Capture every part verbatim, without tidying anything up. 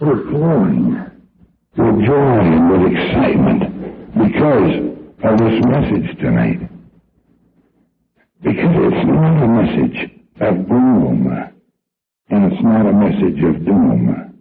overflowing with joy and with excitement because of this message tonight. Because it's not a message of gloom, and it's not a message of doom.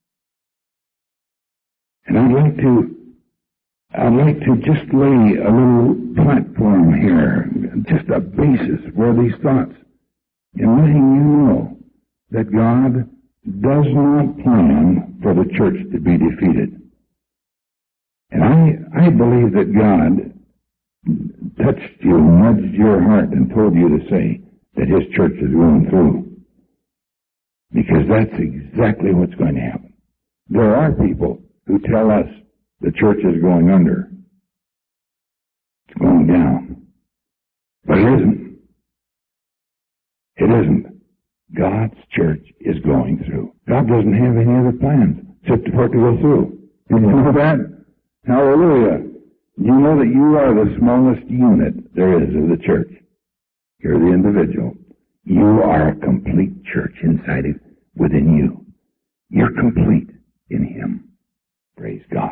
And I'd like to, I'd like to just lay a little platform here, just a basis for these thoughts, in letting you know that God does not plan for the church to be defeated. And I, I believe that God touched you, nudged your heart, and told you to say that His church is going through. Because that's exactly what's going to happen. There are people who tell us the church is going under. It's going down. But it isn't. It isn't. God's church is going through. God doesn't have any other plans except for it to go through. Did you know that? Hallelujah. You know that you are the smallest unit there is of the church. You're the individual. You are a complete church inside of, within you. You're complete in Him. Praise God.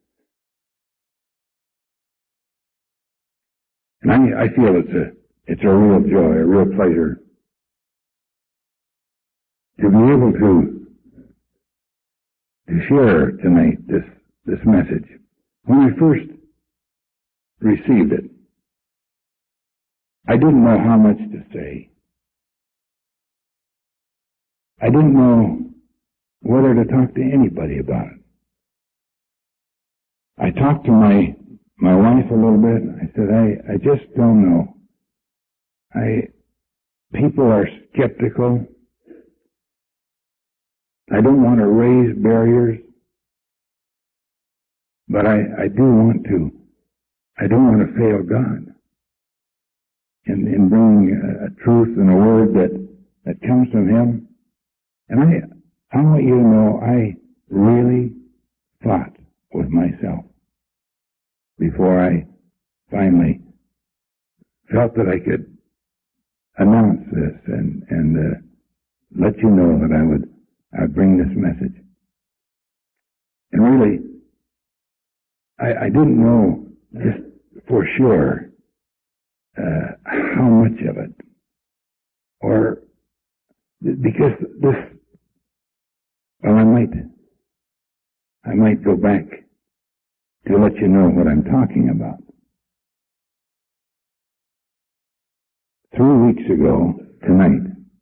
And I, I feel it's a, it's a real joy, a real pleasure to be able to, to share tonight this, this message. When I first received it, I didn't know how much to say. I didn't know whether to talk to anybody about it. I talked to my my wife a little bit. I said, I, I just don't know. I people are skeptical. I don't want to raise barriers, but I, I do want to. I don't want to fail God in, in bringing a, a truth and a word that, that comes from Him. And I, I want you to know I really fought with myself before I finally felt that I could announce this and, and uh, let you know that I would I'd bring this message. And really, I, I didn't know just for sure uh, how much of it, or because this, well, I might, I might go back to let you know what I'm talking about. Three weeks ago tonight,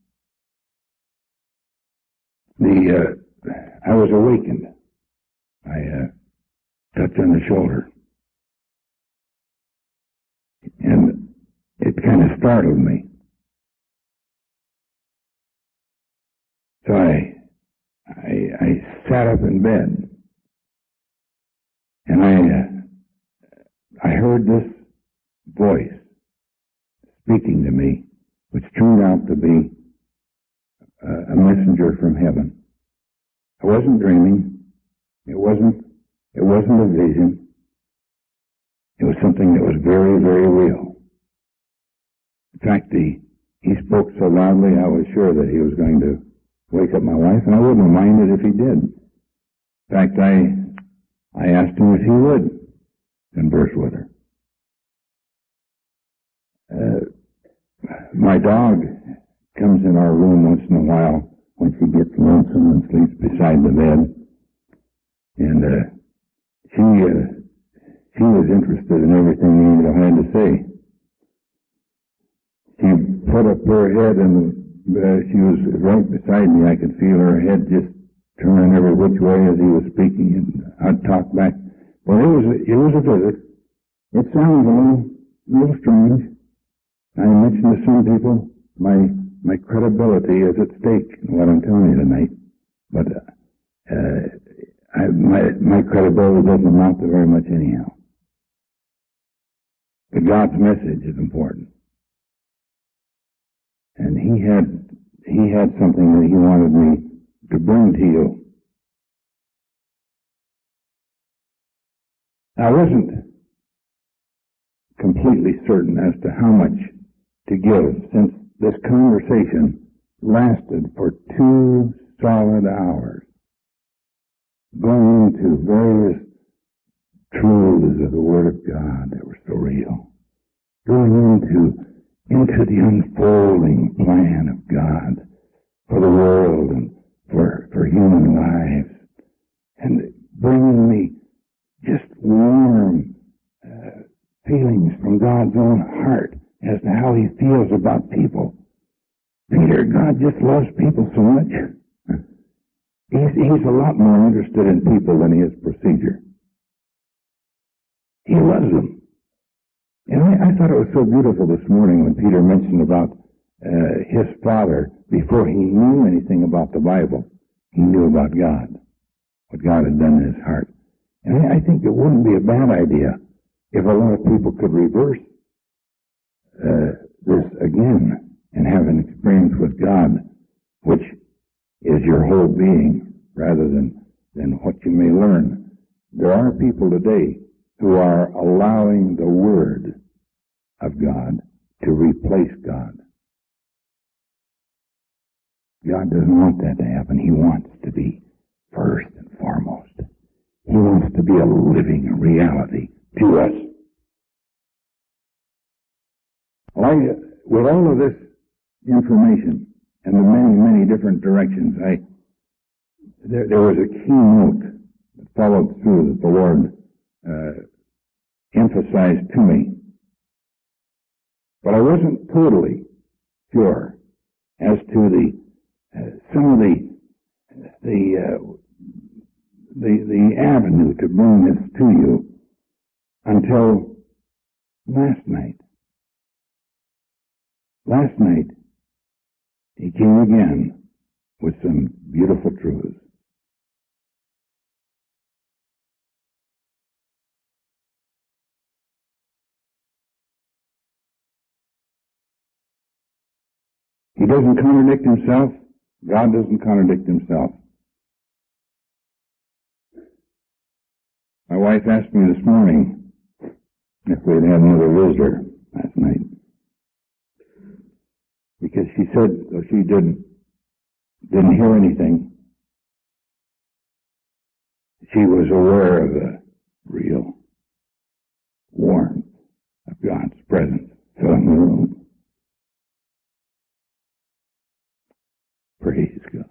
the uh, I was awakened. I uh, touched on the shoulder, and it kind of startled me. So I, I, I sat up in bed, and I, uh, I heard this voice speaking to me, which turned out to be uh, a messenger from heaven. I wasn't dreaming. It wasn't. It wasn't a vision. It was something that was very, very real. In fact, he he spoke so loudly, I was sure that he was going to wake up my wife, and I wouldn't have minded if he did. In fact, I I asked him if he would converse with her. Uh, my dog comes in our room once in a while when she gets lonesome and sleeps beside the bed, and uh, she uh, she was interested in everything Angel had to say. She put up her head, and uh, she was right beside me. I could feel her head just turning every which way as he was speaking, and I'd talk back. Well, it was a, it was a visit. It sounds a little, little strange. I mentioned to some people my my credibility is at stake in what I'm telling you tonight, but uh, I, my my credibility doesn't amount to very much anyhow. But God's message is important, and He had He had something that He wanted me to bring to you. I wasn't completely certain as to how much to give, since this conversation lasted for two solid hours. going into various truths of the Word of God that were so real, going into, into the unfolding plan of God for the world and for, for human lives, and bringing me just warm uh, feelings from God's own heart as to how He feels about people. Peter, God just loves people so much. He's, he's a lot more interested in people than he is procedure. He loves them. And I, I thought it was so beautiful this morning when Peter mentioned about uh, his father. Before he knew anything about the Bible, he knew about God, what God had done in his heart. And I, I think it wouldn't be a bad idea if a lot of people could reverse uh, this again and have an experience with God, which is your whole being, rather than, than what you may learn. There are people today who are allowing the Word of God to replace God. God doesn't want that to happen. He wants to be first and foremost. He wants to be a living reality to us. Well, I, with all of this information and the many, many different directions, I there, there was a key note that followed through that the Lord uh, emphasized to me. But I wasn't totally sure as to the uh, some of the the, uh, the the avenue to bring this to you until last night. Last night, he came again with some beautiful truths. He doesn't contradict himself. God doesn't contradict himself. My wife asked me this morning if we'd had another visitor last night, because she said, though she didn't didn't hear anything, she was aware of the real warmth of God's presence filling the room. Praise God.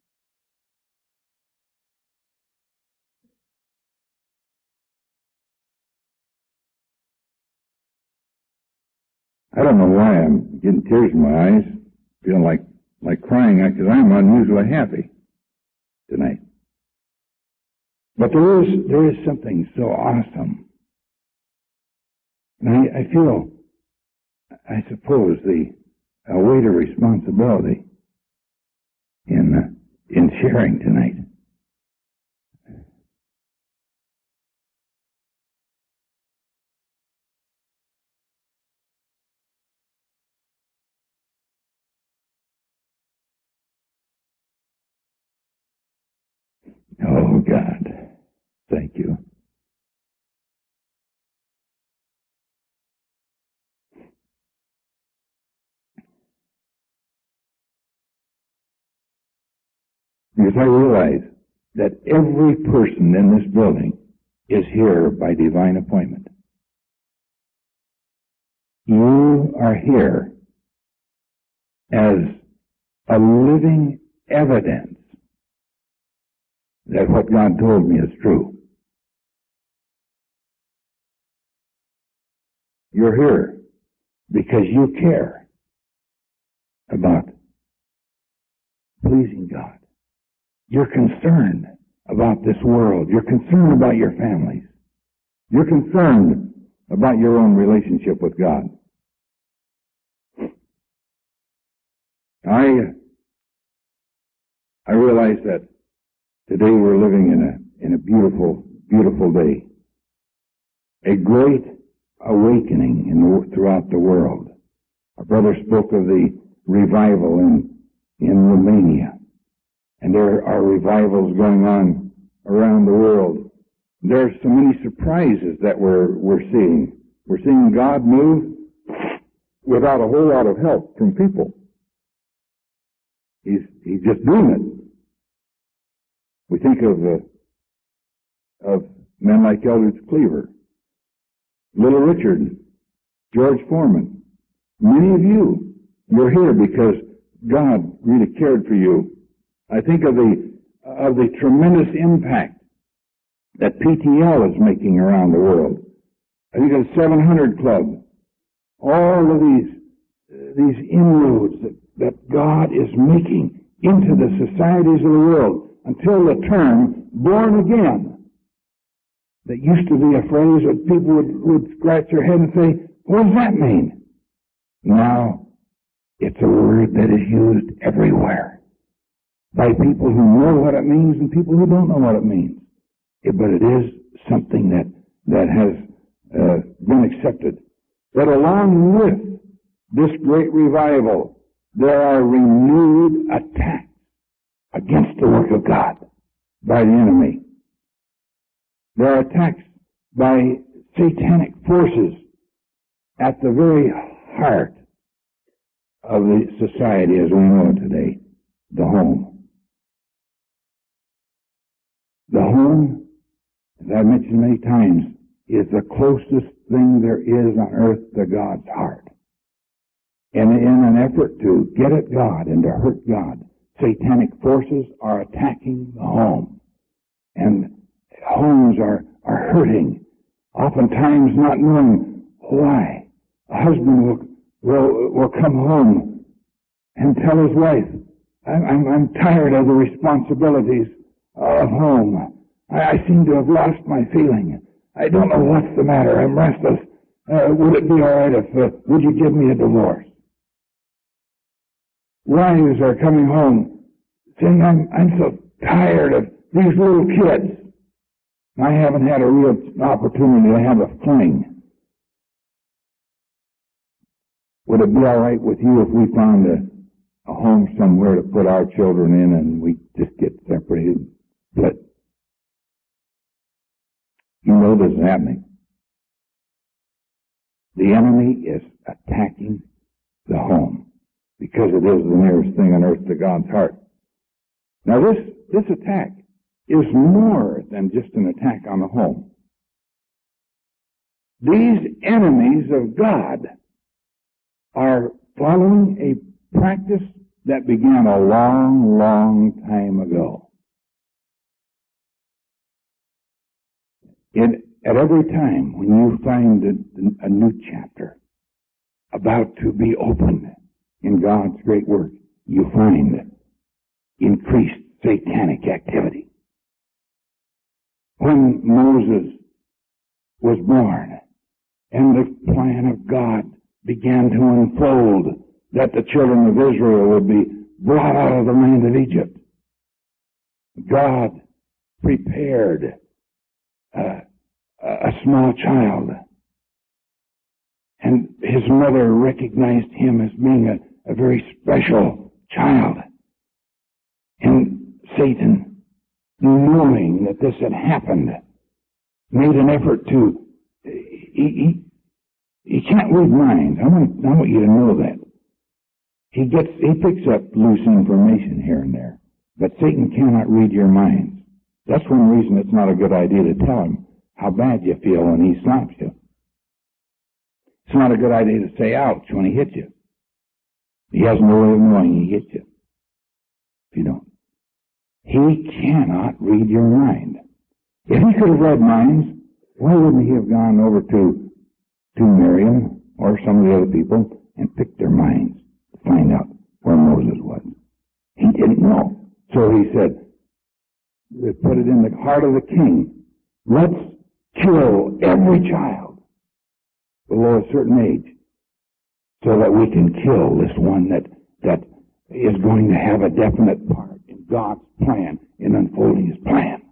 I don't know why I'm getting tears in my eyes, feeling like like crying, because I'm unusually happy tonight. But there is there is something so awesome, and I, I feel, I suppose, the a weight of responsibility in uh, in sharing tonight. Oh God, thank you. Because I realize that every person in this building is here by divine appointment. You are here as a living evidence that what God told me is true. You're here because you care about pleasing God. You're concerned about this world. You're concerned about your families. You're concerned about your own relationship with God. I, I realize that today we're living in a, in a beautiful, beautiful day. A great awakening in the, throughout the world. Our brother spoke of the revival in, in Romania. And there are revivals going on around the world. There are so many surprises that we're, we're seeing. We're seeing God move without a whole lot of help from people. He's, he's just doing it. We think of the, of men like Eldridge Cleaver, Little Richard, George Foreman. Many of you, you're here because God really cared for you. I think of the, of the tremendous impact that P T L is making around the world. I think of the seven hundred Club. All of these, uh, these inroads that, that God is making into the societies of the world until the term born again, that used to be a phrase that people would, would scratch their head and say, what does that mean? Now, it's a word that is used everywhere by people who know what it means and people who don't know what it means. It, but it is something that, that has uh, been accepted. But along with this great revival, there are renewed attacks against the work of God by the enemy. There are attacks by satanic forces at the very heart of the society as we know it today, the home. The home, as I've mentioned many times, is the closest thing there is on earth to God's heart. And in an effort to get at God and to hurt God, satanic forces are attacking the home. And homes are, are hurting, oftentimes not knowing why. A husband will, will, will come home and tell his wife, I'm, I'm, I'm tired of the responsibilities of home. I, I seem to have lost my feeling. I don't know what's the matter. I'm restless. Uh, would it be all right if, uh, would you give me a divorce? Wives are coming home saying, I'm, I'm so tired of these little kids. I haven't had a real opportunity to have a fling. Would it be all right with you if we found a, a home somewhere to put our children in and we just get separated, split? You know this is happening. The enemy is attacking the home because it is the nearest thing on earth to God's heart. Now this, this attack is more than just an attack on the home. These enemies of God are following a practice that began a long, long time ago. It, at every time when you find a, a new chapter about to be opened in God's great work, you find increased satanic activity. When Moses was born and the plan of God began to unfold that the children of Israel would be brought out of the land of Egypt, God prepared uh, a small child, and his mother recognized him as being a, a very special child. And Satan, knowing that this had happened, made an effort to, he, he, he can't read minds. I want, I want you to know that. He gets, he picks up loose information here and there, but Satan cannot read your minds. That's one reason it's not a good idea to tell him how bad you feel when he slaps you. It's not a good idea to say ouch when he hits you. He has no way of knowing he hits you if you don't. He cannot read your mind. If he could have read minds, why wouldn't he have gone over to, to Miriam or some of the other people and picked their minds to find out where Moses was? He didn't know. So he said, they put it in the heart of the king. Let's kill every child below a certain age so that we can kill this one that, that is going to have a definite part in God's plan, in unfolding his plan.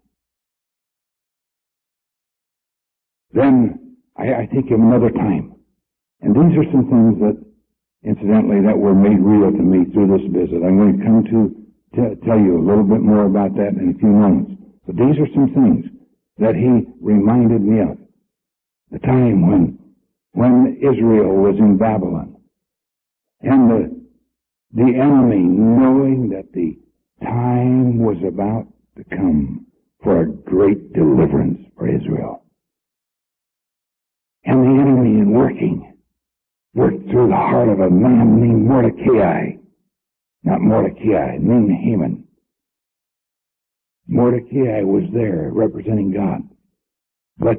Then I, I think of another time, and these are some things that, incidentally, that were made real to me through this visit. I'm going to come to t- tell you a little bit more about that in a few moments. But these are some things that he reminded me of. The time when, when Israel was in Babylon, and the, the enemy, knowing that the time was about to come for a great deliverance for Israel. And the enemy, in working, worked through the heart of a man named Mordecai. Not Mordecai, named Haman. Mordecai was there representing God. But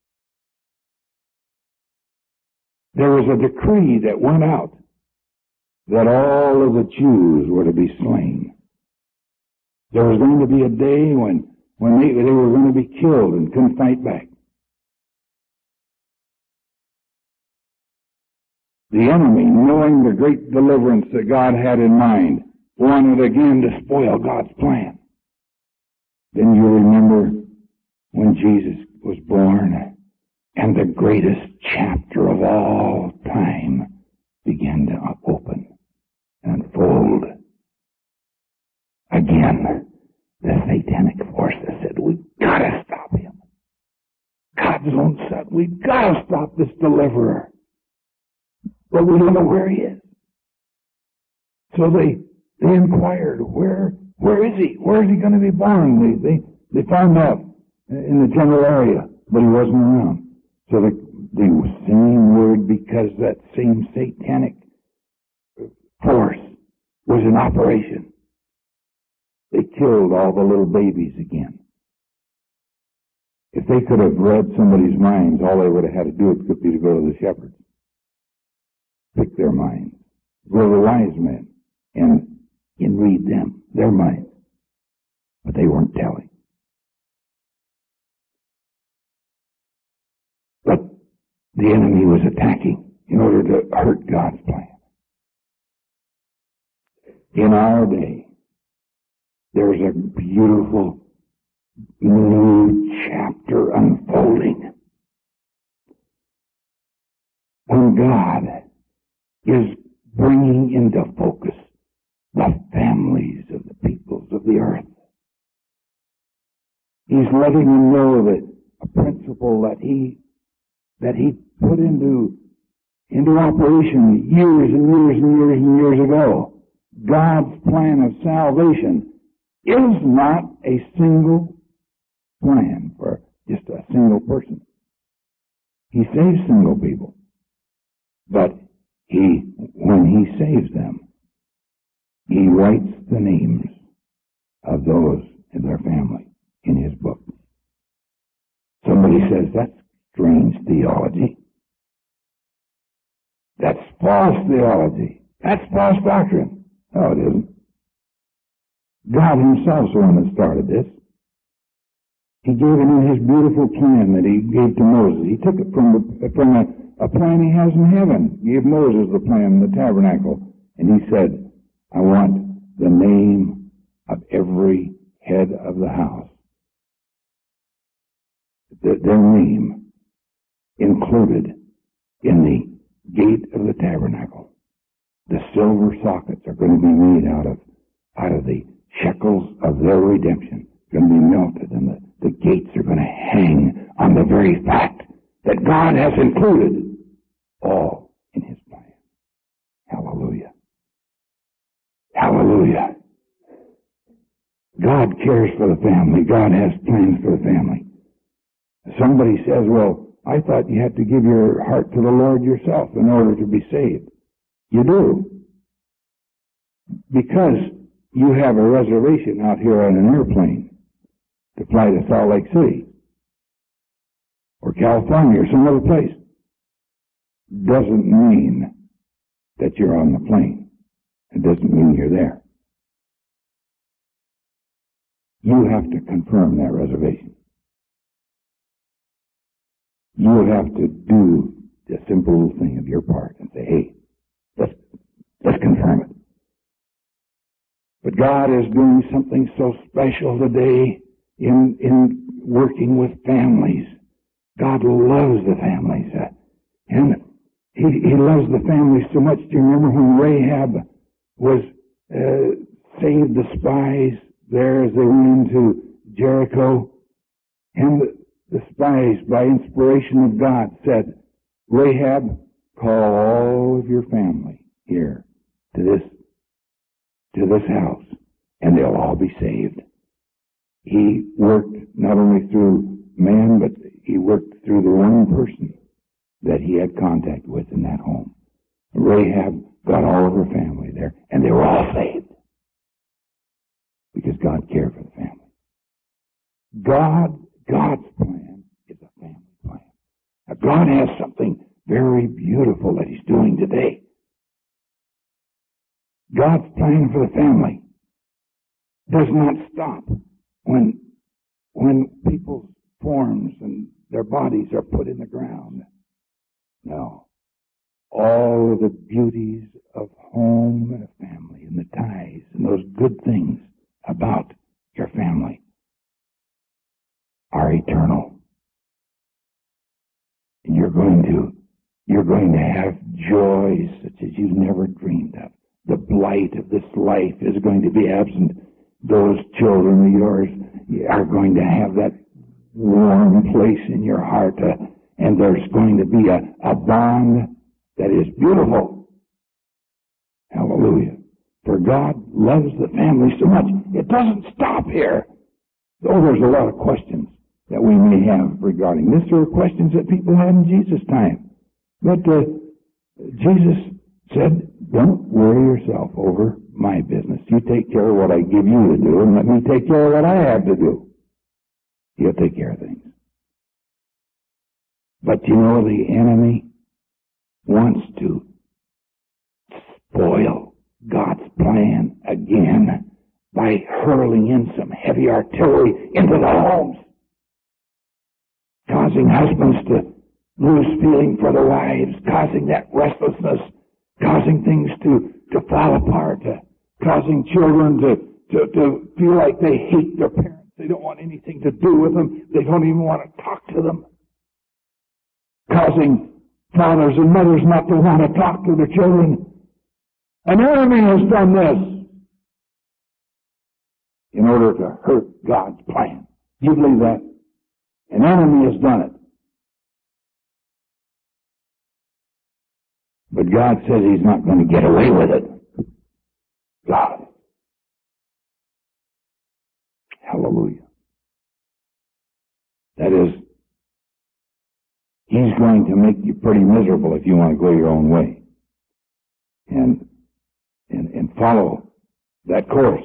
there was a decree that went out that all of the Jews were to be slain. There was going to be a day when, when they, they were going to be killed and couldn't fight back. The enemy, knowing the great deliverance that God had in mind, wanted again to spoil God's plan. Then you remember when Jesus was born and the greatest chapter of all time began to open and unfold. Again, the satanic forces said, we've got to stop him. God's own son, we've got to stop this deliverer. But we don't know where he is. So they, they inquired, where, where is he? Where is he going to be born? They, they, they found out in the general area, but he wasn't around. So the, the same word, because that same satanic force was in operation, they killed all the little babies again. If they could have read somebody's minds, all they would have had to do would be to go to the shepherds. Pick their minds. Go to the wise men and, and read them, their minds. But they weren't telling. But the enemy was attacking in order to hurt God's plan. In our day, there's a beautiful new chapter unfolding. When God is bringing into focus the families of the peoples of the earth. He's letting them know that a principle that he that he put into into operation years and years and years and years ago. God's plan of salvation is not a single plan for just a single person. He saves single people, but He, when He saves them, He writes the names of those in their family in His book. Somebody says, that's strange theology. That's false theology. That's false doctrine. No, it isn't. God Himself's the one that started this. He gave it in His beautiful plan that He gave to Moses. He took it from, the, from a A plan He has in heaven. He gave Moses the plan, the tabernacle, and He said, I want the name of every head of the house, their name included in the gate of the tabernacle. The silver sockets are going to be made out of out of the shekels of their redemption, going to be melted, and the, the gates are going to hang on the very fact that God has included all in His plan. Hallelujah. Hallelujah. God cares for the family. God has plans for the family. Somebody says, well, I thought you had to give your heart to the Lord yourself in order to be saved. You do. Because you have a reservation out here on an airplane to fly to Salt Lake City or California or some other place, doesn't mean that you're on the plane. It doesn't mean you're there. You have to confirm that reservation. You have to do the simple little thing of your part and say, hey, let's, let's confirm it. But God is doing something so special today in, in working with families. God loves the families. Uh, and he, he loves the families so much. Do you remember when Rahab was uh, saved the spies there as they went into Jericho? And the, the spies, by inspiration of God, said, Rahab, call all of your family here to this, to this house, and they'll all be saved. He worked not only through man, but he worked through the one person that he had contact with in that home. Rahab got all of her family there, and they were all saved. Because God cared for the family. God, God's plan is a family plan. Now, God has something very beautiful that he's doing today. God's plan for the family does not stop when, when people's forms and their bodies are put in the ground. No. All of the beauties of home and a family and the ties and those good things about your family are eternal. And you're going to, you're going to have joys such as you've never dreamed of. The blight of this life is going to be absent. Those children of yours are going to have that warm place in your heart, uh, and there's going to be a, a bond that is beautiful. Hallelujah. For God loves the family so much. It doesn't stop here. Though there's a lot of questions that we may have regarding this. There were questions that people had in Jesus' time. But uh, Jesus said, don't worry yourself over my business. You take care of what I give you to do, and let me take care of what I have to do. He'll take care of things. But you know, the enemy wants to spoil God's plan again by hurling in some heavy artillery into the homes, causing husbands to lose feeling for their wives, causing that restlessness, causing things to, to fall apart, uh, causing children to, to, to feel like they hate their parents. They don't want anything to do with them. They don't even want to talk to them. Causing fathers and mothers not to want to talk to their children. An enemy has done this in order to hurt God's plan. Do you believe that? An enemy has done it. But God says he's not going to get away with it. God. Hallelujah. That is, he's going to make you pretty miserable if you want to go your own way. And, and, and follow that course.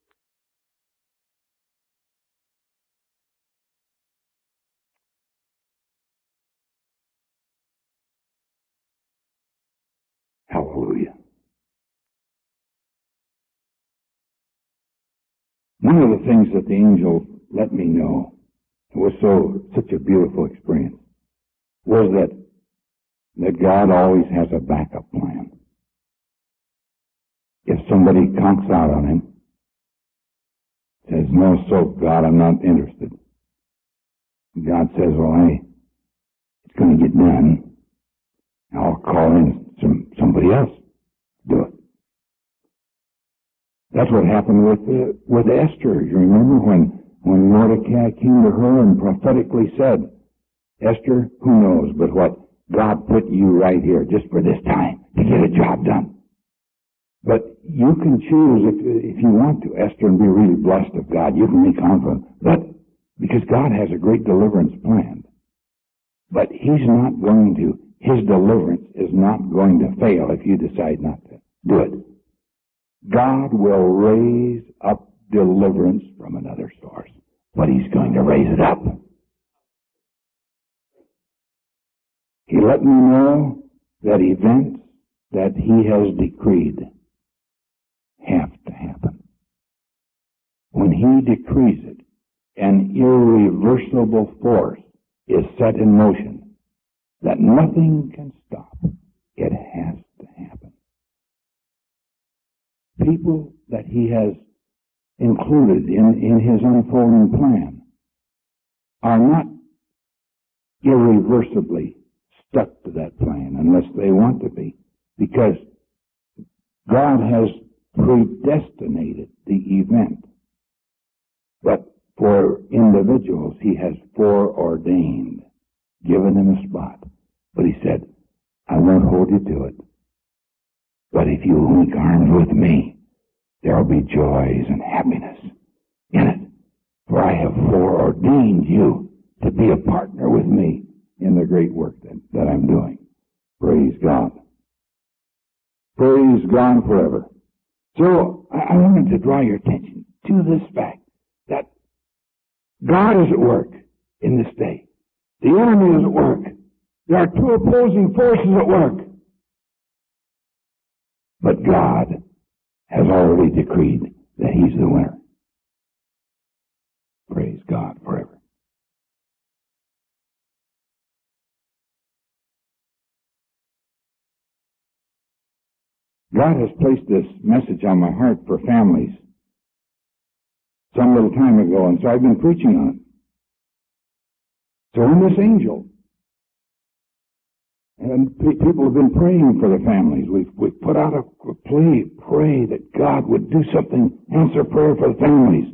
Hallelujah. One of the things that the angel let me know, it was so such a beautiful experience, was that that God always has a backup plan. If somebody conks out on him, says, no, so God, I'm not interested. God says, well, hey, it's going to get done. I'll call in some somebody else. Do it. That's what happened with uh, with Esther. You remember when when Mordecai came to her and prophetically said, Esther, who knows but what? God put you right here just for this time to get a job done. But you can choose if if you want to, Esther, and be really blessed of God. You can be confident. But because God has a great deliverance planned. But he's not going to, his deliverance is not going to fail if you decide not to do it. God will raise up deliverance from another source. But he's going to raise it up. He let me know that events that he has decreed have to happen. When he decrees it, an irreversible force is set in motion that nothing can stop. It has to happen. People that he has included in, in his unfolding plan are not irreversibly stuck to that plan unless they want to be, because God has predestinated the event. But for individuals, he has foreordained, given them a spot. But he said, I won't hold you to it. But if you link arms with me, there will be joys and happiness in it. For I ordained you to be a partner with me in the great work that, that I'm doing. Praise God. Praise God forever. So I, I wanted to draw your attention to this fact that God is at work in this day. The enemy is at work. There are two opposing forces at work. But God has already decreed that He's the winner. Praise God forever. God has placed this message on my heart for families some little time ago, and so I've been preaching on it. So when this angel, and people have been praying for the families, we've, we've put out a plea, pray that God would do something, answer prayer for the families.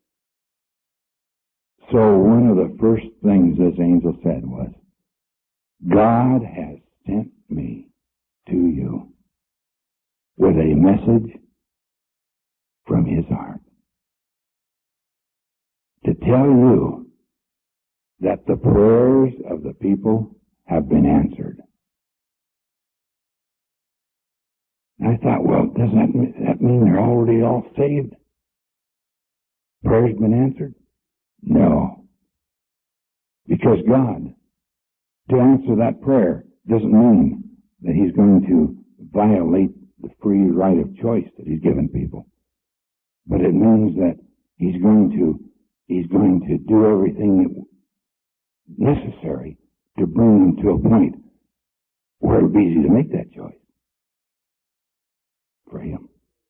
So one of the first things this angel said was, God has sent me to you with a message from His heart to tell you that the prayers of the people have been answered. And I thought, well, does that mean, that mean they're already all saved? Prayers been answered? No. Because God, to answer that prayer, doesn't mean that He's going to violate the free right of choice that He's given people. But it means that He's going to, He's going to do everything necessary to bring them to a point where it would be easy to make that choice for Him.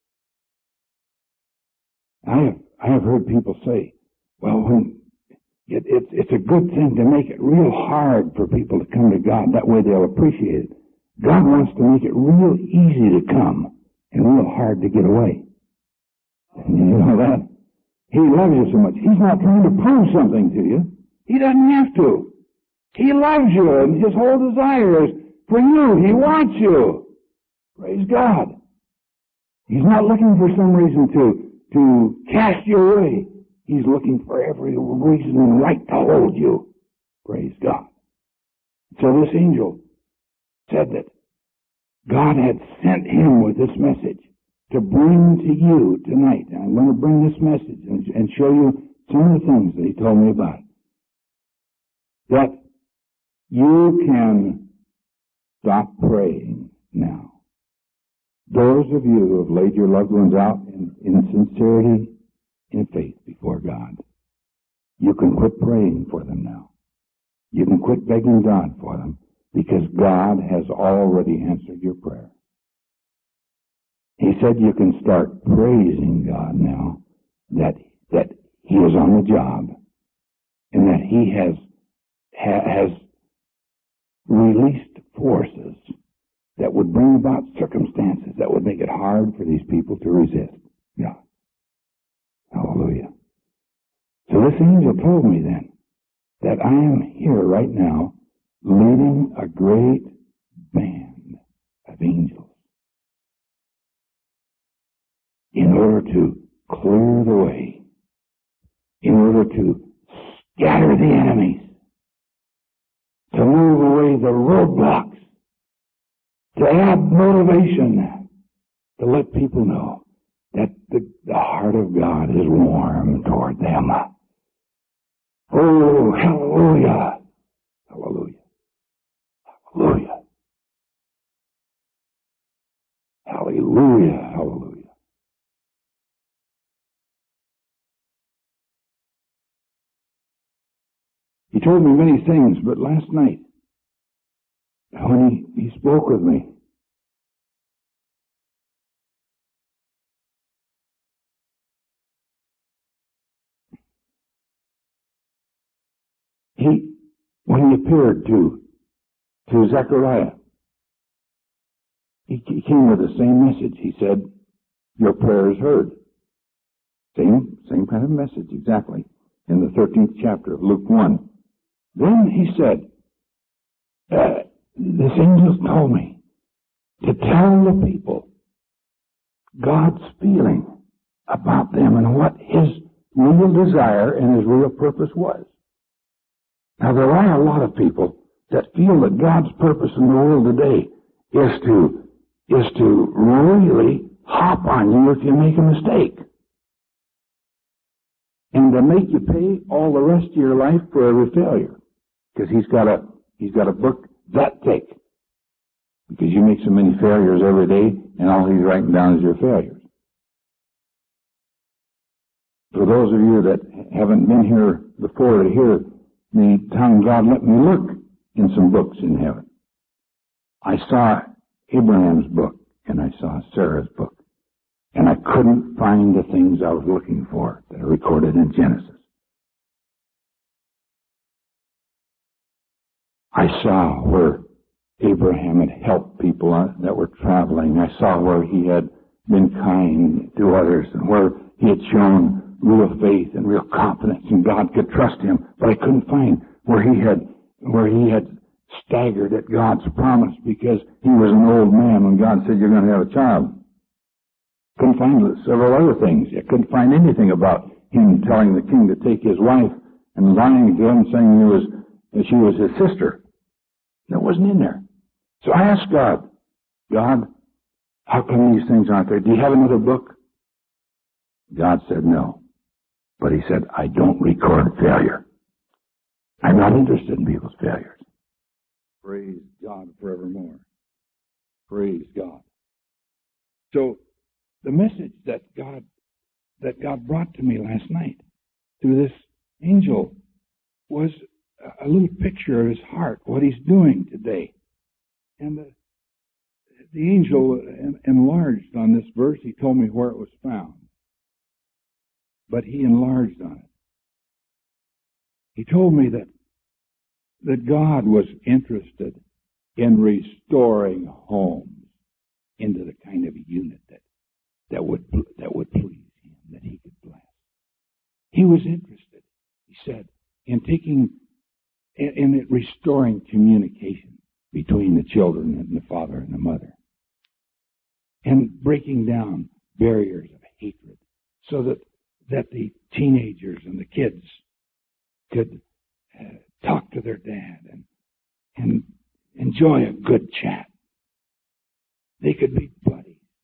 I have, I have heard people say, well, when it, it, it's a good thing to make it real hard for people to come to God. That way they'll appreciate it. God wants to make it real easy to come and real hard to get away. You know that? He loves you so much. He's not trying to prove something to you. He doesn't have to. He loves you, and His whole desire is for you. He wants you. Praise God. He's not looking for some reason to, to cast you away. He's looking for every reason and right to hold you. Praise God. So this angel said that God had sent him with this message to bring to you tonight. And I'm going to bring this message and, and show you some of the things that he told me about. That you can stop praying now. Those of you who have laid your loved ones out in, in sincerity, in faith before God, you can quit praying for them now. You can quit begging God for them, because God has already answered your prayer. He said you can start praising God now that that He is on the job and that He has ha, has released forces that would bring about circumstances that would make it hard for these people to resist God. Hallelujah. So this angel told me then that I am here right now leading a great band of angels in order to clear the way, in order to scatter the enemies, to move away the roadblocks, to add motivation, to let people know that the, the heart of God is warm toward them. Oh, hallelujah, hallelujah. Hallelujah. Hallelujah. Hallelujah. He told me many things, but last night, when he, he spoke with me, he, when he appeared to, to Zechariah, he, he came with the same message. He said, your prayer is heard. Same, same kind of message, exactly, in the thirteenth chapter of Luke one. Then he said, uh, this angel told me to tell the people God's feeling about them and what His real desire and His real purpose was. Now, there are a lot of people that feel that God's purpose in the world today is to, is to really hop on you if you make a mistake. And to make you pay all the rest of your life for every failure. Because he's got a, he's got a book that thick. Because you make so many failures every day, and all he's writing down is your failures. For those of you that haven't been here before to hear me telling God, let me look in some books in heaven. I saw Abraham's book, and I saw Sarah's book. And I couldn't find the things I was looking for that are recorded in Genesis. I saw where Abraham had helped people that were traveling. I saw where he had been kind to others and where he had shown real faith and real confidence and God could trust him. But I couldn't find where he had, where he had staggered at God's promise because he was an old man when God said, you're going to have a child. Couldn't find several other things. I couldn't find anything about him telling the king to take his wife and lying to him saying he was, that she was his sister. That wasn't in there. So I asked God, God, how come these things aren't there? Do you have another book? God said no. But he said, I don't record failure. I'm not interested in people's failures. Praise God forevermore. Praise God. So, the message that God, that God brought to me last night through this angel was a little picture of his heart, what he's doing today. And the, the angel enlarged on this verse. He told me where it was found. But he enlarged on it. He told me that, that God was interested in restoring homes into the kind of unit that that would that would please him, that he could bless. He was interested, he said, in taking, in, in it restoring communication between the children and the father and the mother. And breaking down barriers of hatred so that, that the teenagers and the kids could uh, talk to their dad and, and enjoy a good chat. They could be buddies.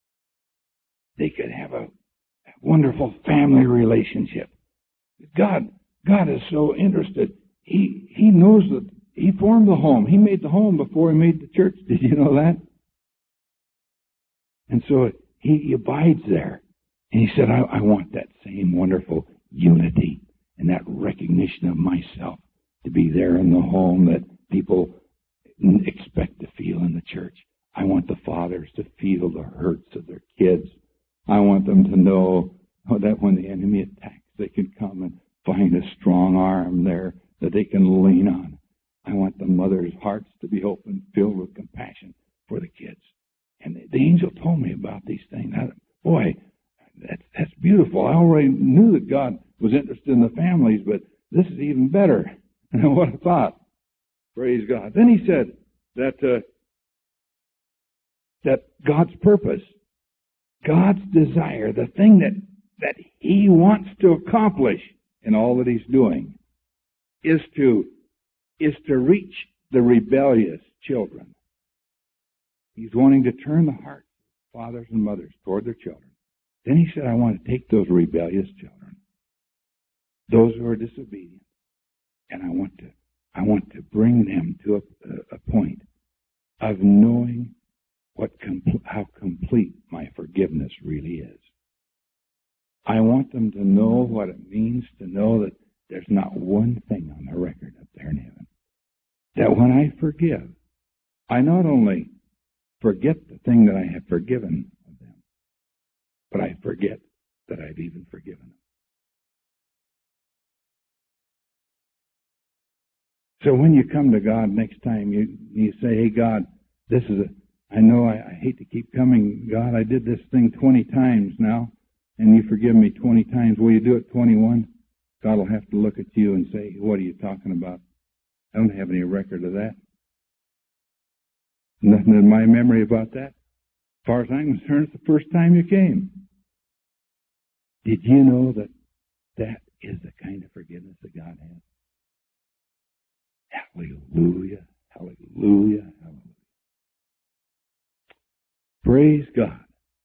They could have a wonderful family relationship. God, God is so interested. He, He knows that He formed the home. He made the home before He made the church. Did you know that? And so He, he abides there. And He said, I, I want that same wonderful unity and that recognition of myself to be there in the home that people expect to feel in the church. I want the fathers to feel the hurts of their kids. I want them to know that when the enemy attacks, they can come and find a strong arm there that they can lean on. I want the mothers' hearts to be open, filled with compassion for the kids. And the, the angel told me about these things. I, boy, that's, that's beautiful. I already knew that God was interested in the families, but this is even better than what I thought. Praise God. Then he said that uh, that God's purpose, God's desire, the thing that, that He wants to accomplish in all that He's doing is to, is to reach the rebellious children. He's wanting to turn the hearts of fathers and mothers toward their children. Then He said, I want to take those rebellious children, those who are disobedient, and I want to, I want to bring them to a, a point of knowing what com- how complete my forgiveness really is. I want them to know what it means to know that there's not one thing on the record up there in heaven. That when I forgive, I not only forget the thing that I have forgiven of them, but I forget that I've even forgiven them. So when you come to God next time, you, you say, hey God, this is a I know I, I hate to keep coming. God, I did this thing twenty times now, and you forgive me twenty times. Will you do it twenty-one? God will have to look at you and say, what are you talking about? I don't have any record of that. Nothing in my memory about that. As far as I'm concerned, it's the first time you came. Did you know that that is the kind of forgiveness that God has? Hallelujah, hallelujah, hallelujah. Praise God.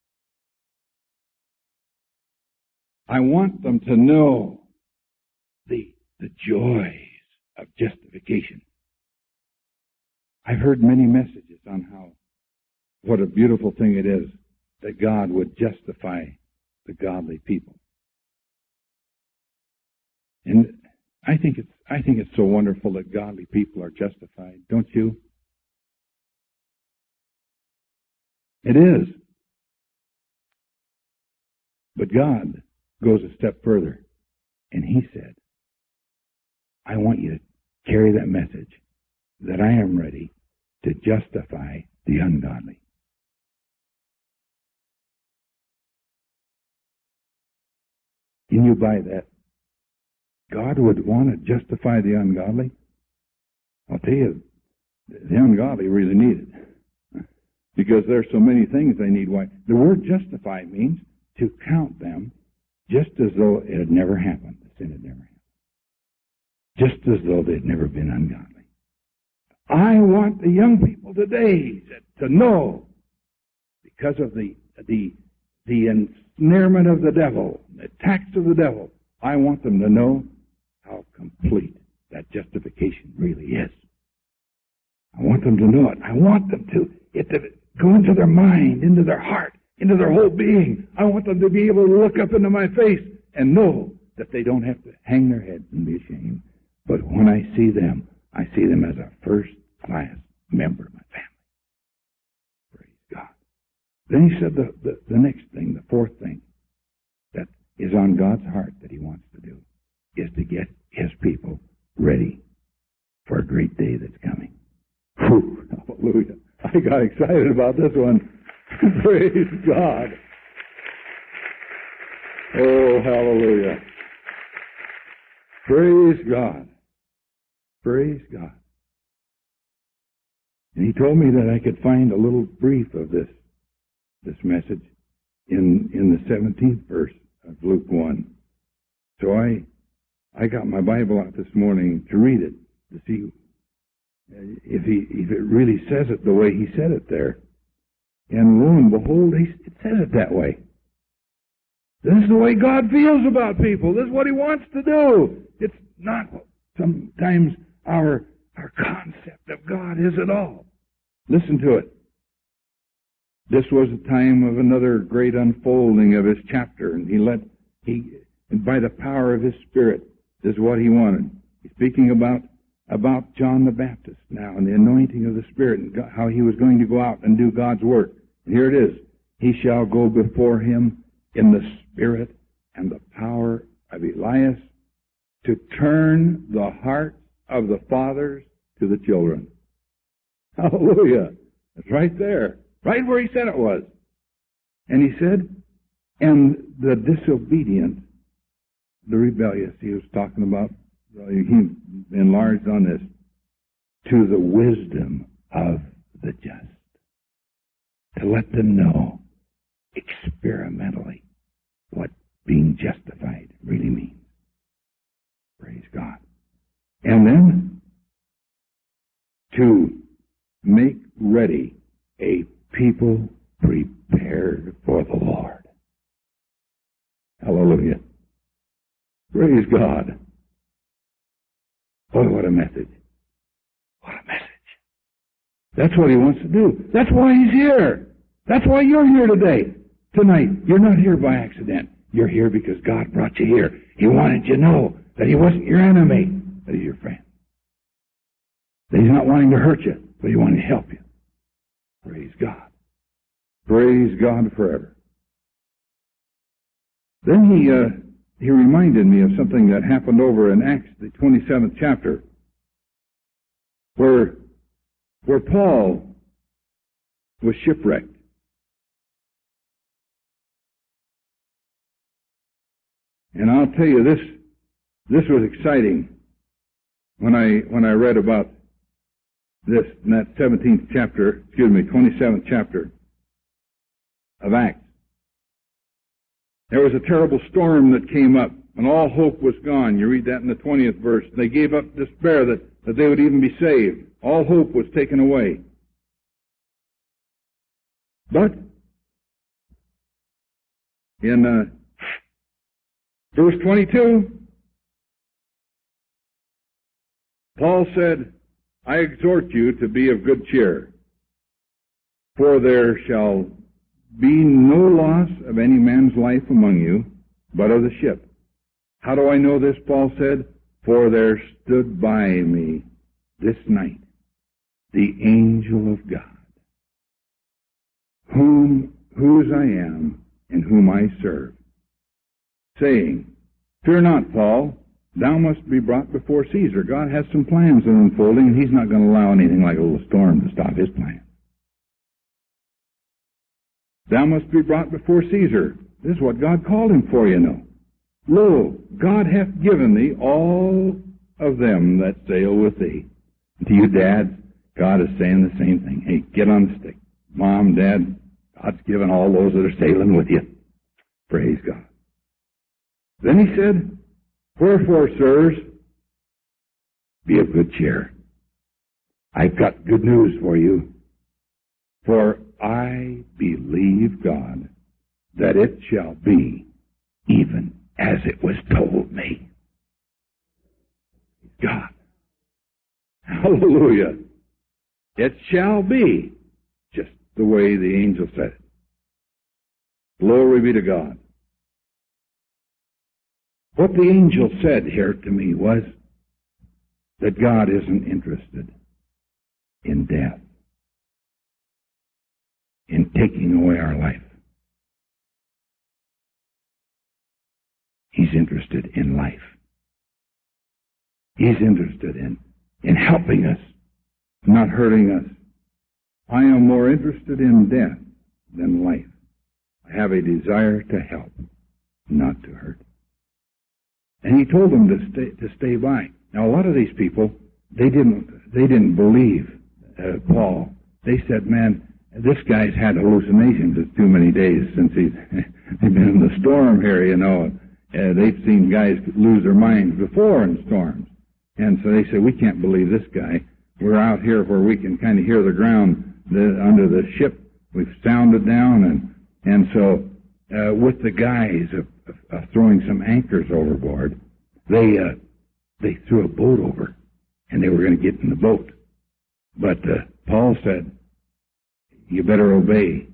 I want them to know the, the joys of justification. I've heard many messages on how, what a beautiful thing it is that God would justify the godly people. And I think it's, I think it's so wonderful that godly people are justified, don't you? It is. But God goes a step further, and He said, I want you to carry that message that I am ready to justify the ungodly. Can you buy that? God would want to justify the ungodly? I'll tell you, the ungodly really need it. Because there's so many things they need. Why? The word justify means to count them just as though it had never happened. The sin had never happened. Just as though they'd never been ungodly. I want the young people today to know, because of the the the ensnarement of the devil, the attacks of the devil, I want them to know how complete that justification really is. I want them to know it. I want them to, it to go into their mind, into their heart, into their whole being. I want them to be able to look up into my face and know that they don't have to hang their heads and be ashamed. But when I see them, I see them as a first-class member of my family. Praise God. Then he said the, the, the next thing, the fourth thing, that is on God's heart that He wants to do, is to get His people ready for a great day that's coming. Whew, hallelujah. I got excited about this one. Praise God. Oh, hallelujah. Praise God. Praise God. And he told me that I could find a little brief of this, this message in, in the seventeenth verse of Luke one. So I, I got my Bible out this morning to read it, to see if he, if it really says it the way he said it there. And lo and behold, he, it says it that way. This is the way God feels about people. This is what He wants to do. It's not sometimes our, our concept of God is at all. Listen to it. This was a time of another great unfolding of His chapter, and He let, He, and by the power of His Spirit, this is what He wanted. He's speaking about, about John the Baptist now, and the anointing of the Spirit, and how he was going to go out and do God's work. And here it is. He shall go before Him in the spirit and the power of Elias, to turn the hearts of the fathers to the children. Hallelujah. It's right there. Right where He said it was. And He said, and the disobedient, the rebellious, He was talking about, He enlarged on this, to the wisdom of the just. To let them know experimentally what being justified really means. Praise God. And then to make ready a people prepared for the Lord. Hallelujah. Praise God. Boy, what a message. What a message. That's what He wants to do. That's why He's here. That's why you're here today. Tonight, you're not here by accident. You're here because God brought you here. He wanted you to know that He wasn't your enemy, that He's your friend. That He's not wanting to hurt you, but He wanted to help you. Praise God. Praise God forever. Then he uh, he reminded me of something that happened over in Acts, the twenty-seventh chapter, where where Paul was shipwrecked. And I'll tell you, this this was exciting when I when I read about this in that seventeenth chapter, excuse me, twenty-seventh chapter of Acts. There was a terrible storm that came up, and all hope was gone. You read that in the twentieth verse. They gave up despair that that they would even be saved. All hope was taken away. But in uh, verse twenty-two, Paul said, I exhort you to be of good cheer, for there shall be no loss of any man's life among you, but of the ship. How do I know this? Paul said, for there stood by me this night the angel of God, whom, whose I am and whom I serve, saying, fear not, Paul, thou must be brought before Caesar. God has some plans that are unfolding, and he's not going to allow anything like a little storm to stop his plan. Thou must be brought before Caesar. This is what God called him for, you know. Lo, God hath given thee all of them that sail with thee. To you dads, God is saying the same thing. Hey, get on the stick. Mom, Dad, God's given all those that are sailing with you. Praise God. Then he said, wherefore, sirs, be of good cheer. I've got good news for you. For I believe God that it shall be even as it was told me. God. Hallelujah. It shall be just the way the angel said it. Glory be to God. What the angel said here to me was that God isn't interested in death, in taking away our life. He's interested in life. He's interested in, in helping us, not hurting us. I am more interested in death than life. I have a desire to help, not to hurt. And he told them to stay, to stay by. Now, a lot of these people, they didn't, they didn't believe uh, Paul. They said, man, this guy's had hallucinations. It's too many days since he's they've been in the storm here, you know. Uh, they've seen guys lose their minds before in storms. And so they said, we can't believe this guy. We're out here where we can kind of hear the ground the, under the ship. We've sounded down, and and so uh, with the guys of, of, of throwing some anchors overboard, they uh, they threw a boat over, and they were going to get in the boat. But uh, Paul said, you better obey.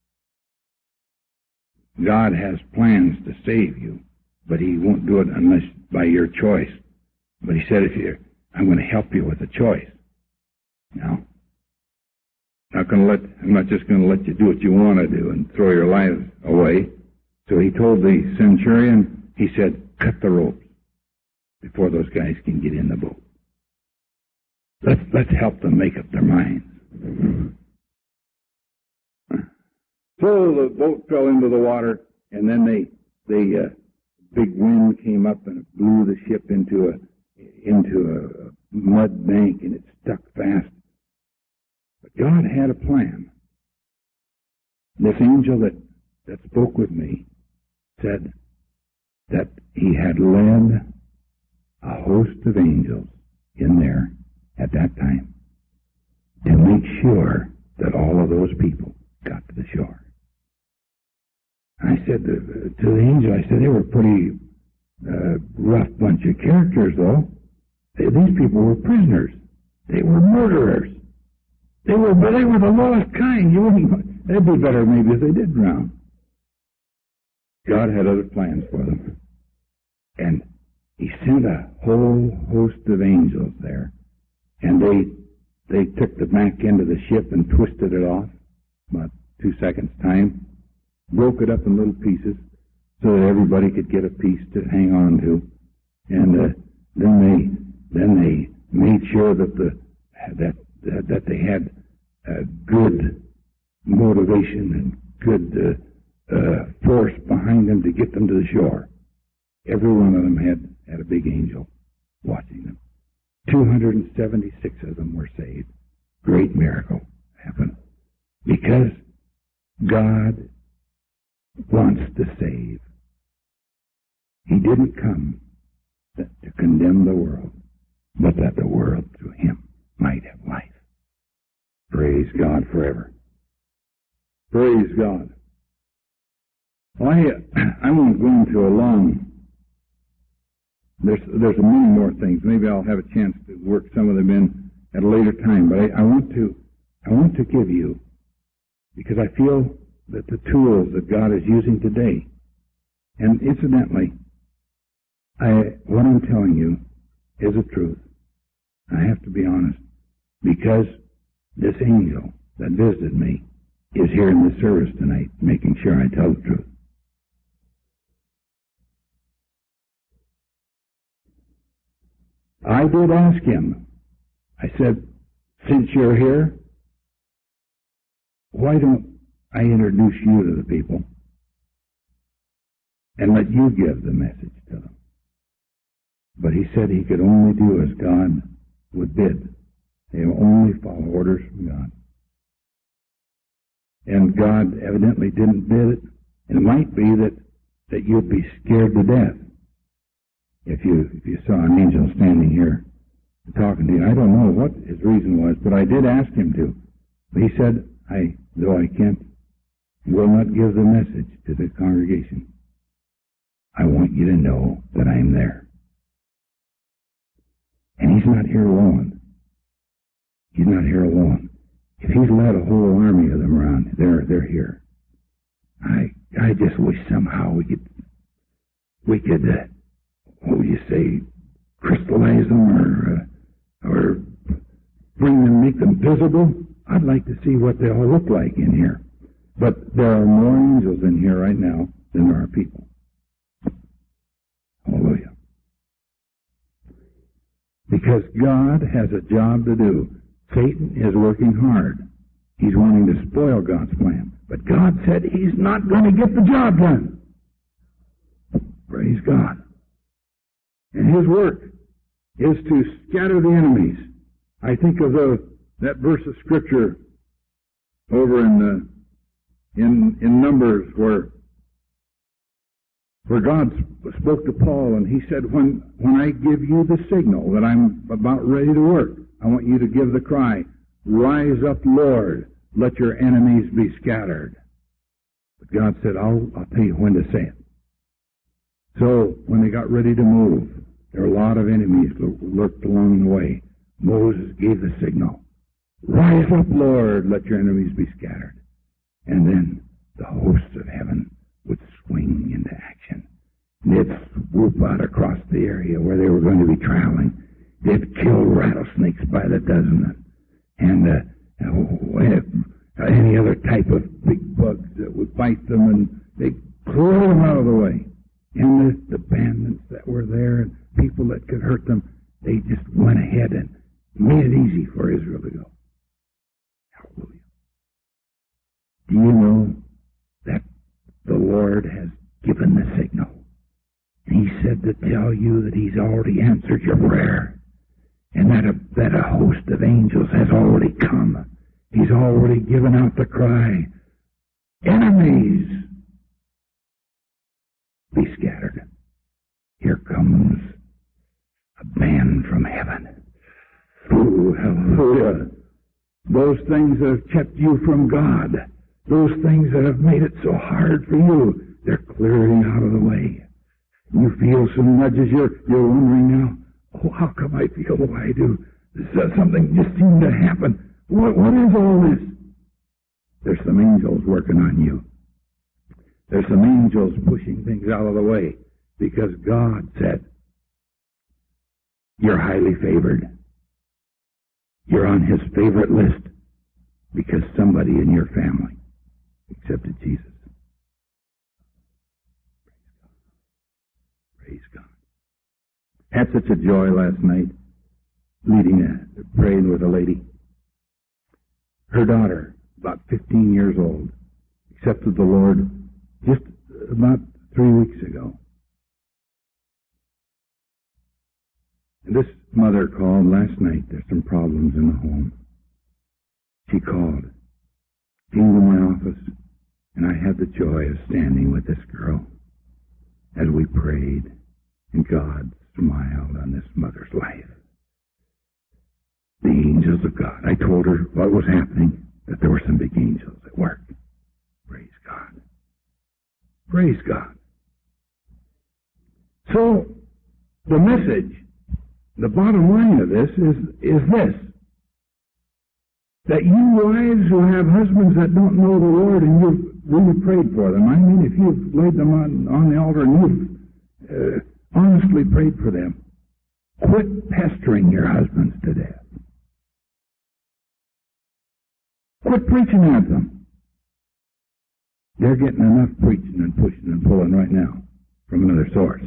God has plans to save you, but he won't do it unless by your choice. But he said, if you, I'm going to help you with a choice. Now, not going to let, I'm not just going to let you do what you want to do and throw your lives away. So he told the centurion, he said, cut the ropes before those guys can get in the boat. Let's, let's help them make up their minds. So the boat fell into the water, and then they, they, uh, big wind came up and it blew the ship into a, into a mud bank, and it stuck fast. But God had a plan. This angel that, that spoke with me said that he had led a host of angels in there at that time to make sure that all of those people got to the shore. I said to, to the angel, I said, they were a pretty uh, rough bunch of characters, though. They, these people were prisoners. They were murderers. They were, but they were the lowest kind. You wouldn't, they'd be better maybe if they did drown. God had other plans for them. And he sent a whole host of angels there. And they, they took the back end of the ship and twisted it off, about two seconds time, broke it up in little pieces so that everybody could get a piece to hang on to. And uh, then they, then they made sure that the, that, that, that they had uh, good motivation and good uh, uh, force behind them to get them to the shore. Every one of them had, had a big angel watching them. two hundred seventy-six of them were saved. Great miracle happened. Because God wants to save. He didn't come to condemn the world, but that the world through Praise God forever. Praise God. Well, I, I won't go into a long, there's, there's many more things. Maybe I'll have a chance to work some of them in at a later time, but I, I want to, I want to give you, because I feel that the tools that God is using today, and incidentally, I, what I'm telling you is the truth. I have to be honest, because this angel that visited me is here in the service tonight, making sure I tell the truth. I did ask him, I said, since you're here, why don't I introduce you to the people and let you give the message to them? But he said he could only do as God would bid. They will only follow orders from God. And God evidently didn't bid it. It might be that, that you'd be scared to death if you if you saw an angel standing here talking to you. I don't know what his reason was, but I did ask him to. But he said, I though I can't, will not give the message to the congregation. I want you to know that I'm there. And he's not here alone. He's not here alone. If he's led a whole army of them around, they're they're here. I I just wish somehow we could we could uh, what would you say, crystallize them or uh, or bring them, make them visible. I'd like to see what they all look like in here. But there are more angels in here right now than there are people. Hallelujah. Because God has a job to do. Satan is working hard. He's wanting to spoil God's plan. But God said he's not going to get the job done. Praise God. And his work is to scatter the enemies. I think of the, that verse of Scripture over in the, in, in Numbers where where God spoke to Paul and he said, when, when I give you the signal that I'm about ready to work, I want you to give the cry, rise up, Lord, let your enemies be scattered. But God said, I'll, I'll tell you when to say it. So when they got ready to move, there were a lot of enemies lurked along the way. Moses gave the signal, rise up, Lord, let your enemies be scattered. And then the hosts of heaven would swing into action. They'd swoop out across the area where they were going to be traveling. They'd kill rattlesnakes by the dozen, and uh, any other type of big bugs that would bite them, and they'd clear them out of the way. And the, the bandits that were there and people that could hurt them, they just went ahead and made it easy for Israel to go. Hallelujah. Do you know that the Lord has given the signal? And he said to tell you that he's already answered your prayer. And that a, that a host of angels has already come. He's already given out the cry, enemies, be scattered. Here comes a band from heaven. Ooh, hallelujah. Those things that have kept you from God, those things that have made it so hard for you, they're clearing out of the way. You feel some nudges. You're, you're wondering now, oh, how come I feel the way I do? This, something just seemed to happen. What, what is all this? There's some angels working on you. There's some angels pushing things out of the way because God said, you're highly favored. You're on his favorite list because somebody in your family accepted Jesus. Praise God. Had such a joy last night, leading a, praying with a lady. Her daughter, about fifteen years old, accepted the Lord just about three weeks ago. And this mother called last night. There's some problems in the home. She called, came to my office, and I had the joy of standing with this girl as we prayed, and God smiled on this mother's life. The angels of God. I told her what was happening, that there were some big angels at work. Praise God. Praise God. So, the message, the bottom line of this is, is this. That you wives who have husbands that don't know the Lord and you've really prayed for them. I mean, if you've laid them on, on the altar and you've uh, honestly prayed for them, quit pestering your husbands to death. Quit preaching at them. They're getting enough preaching and pushing and pulling right now from another source.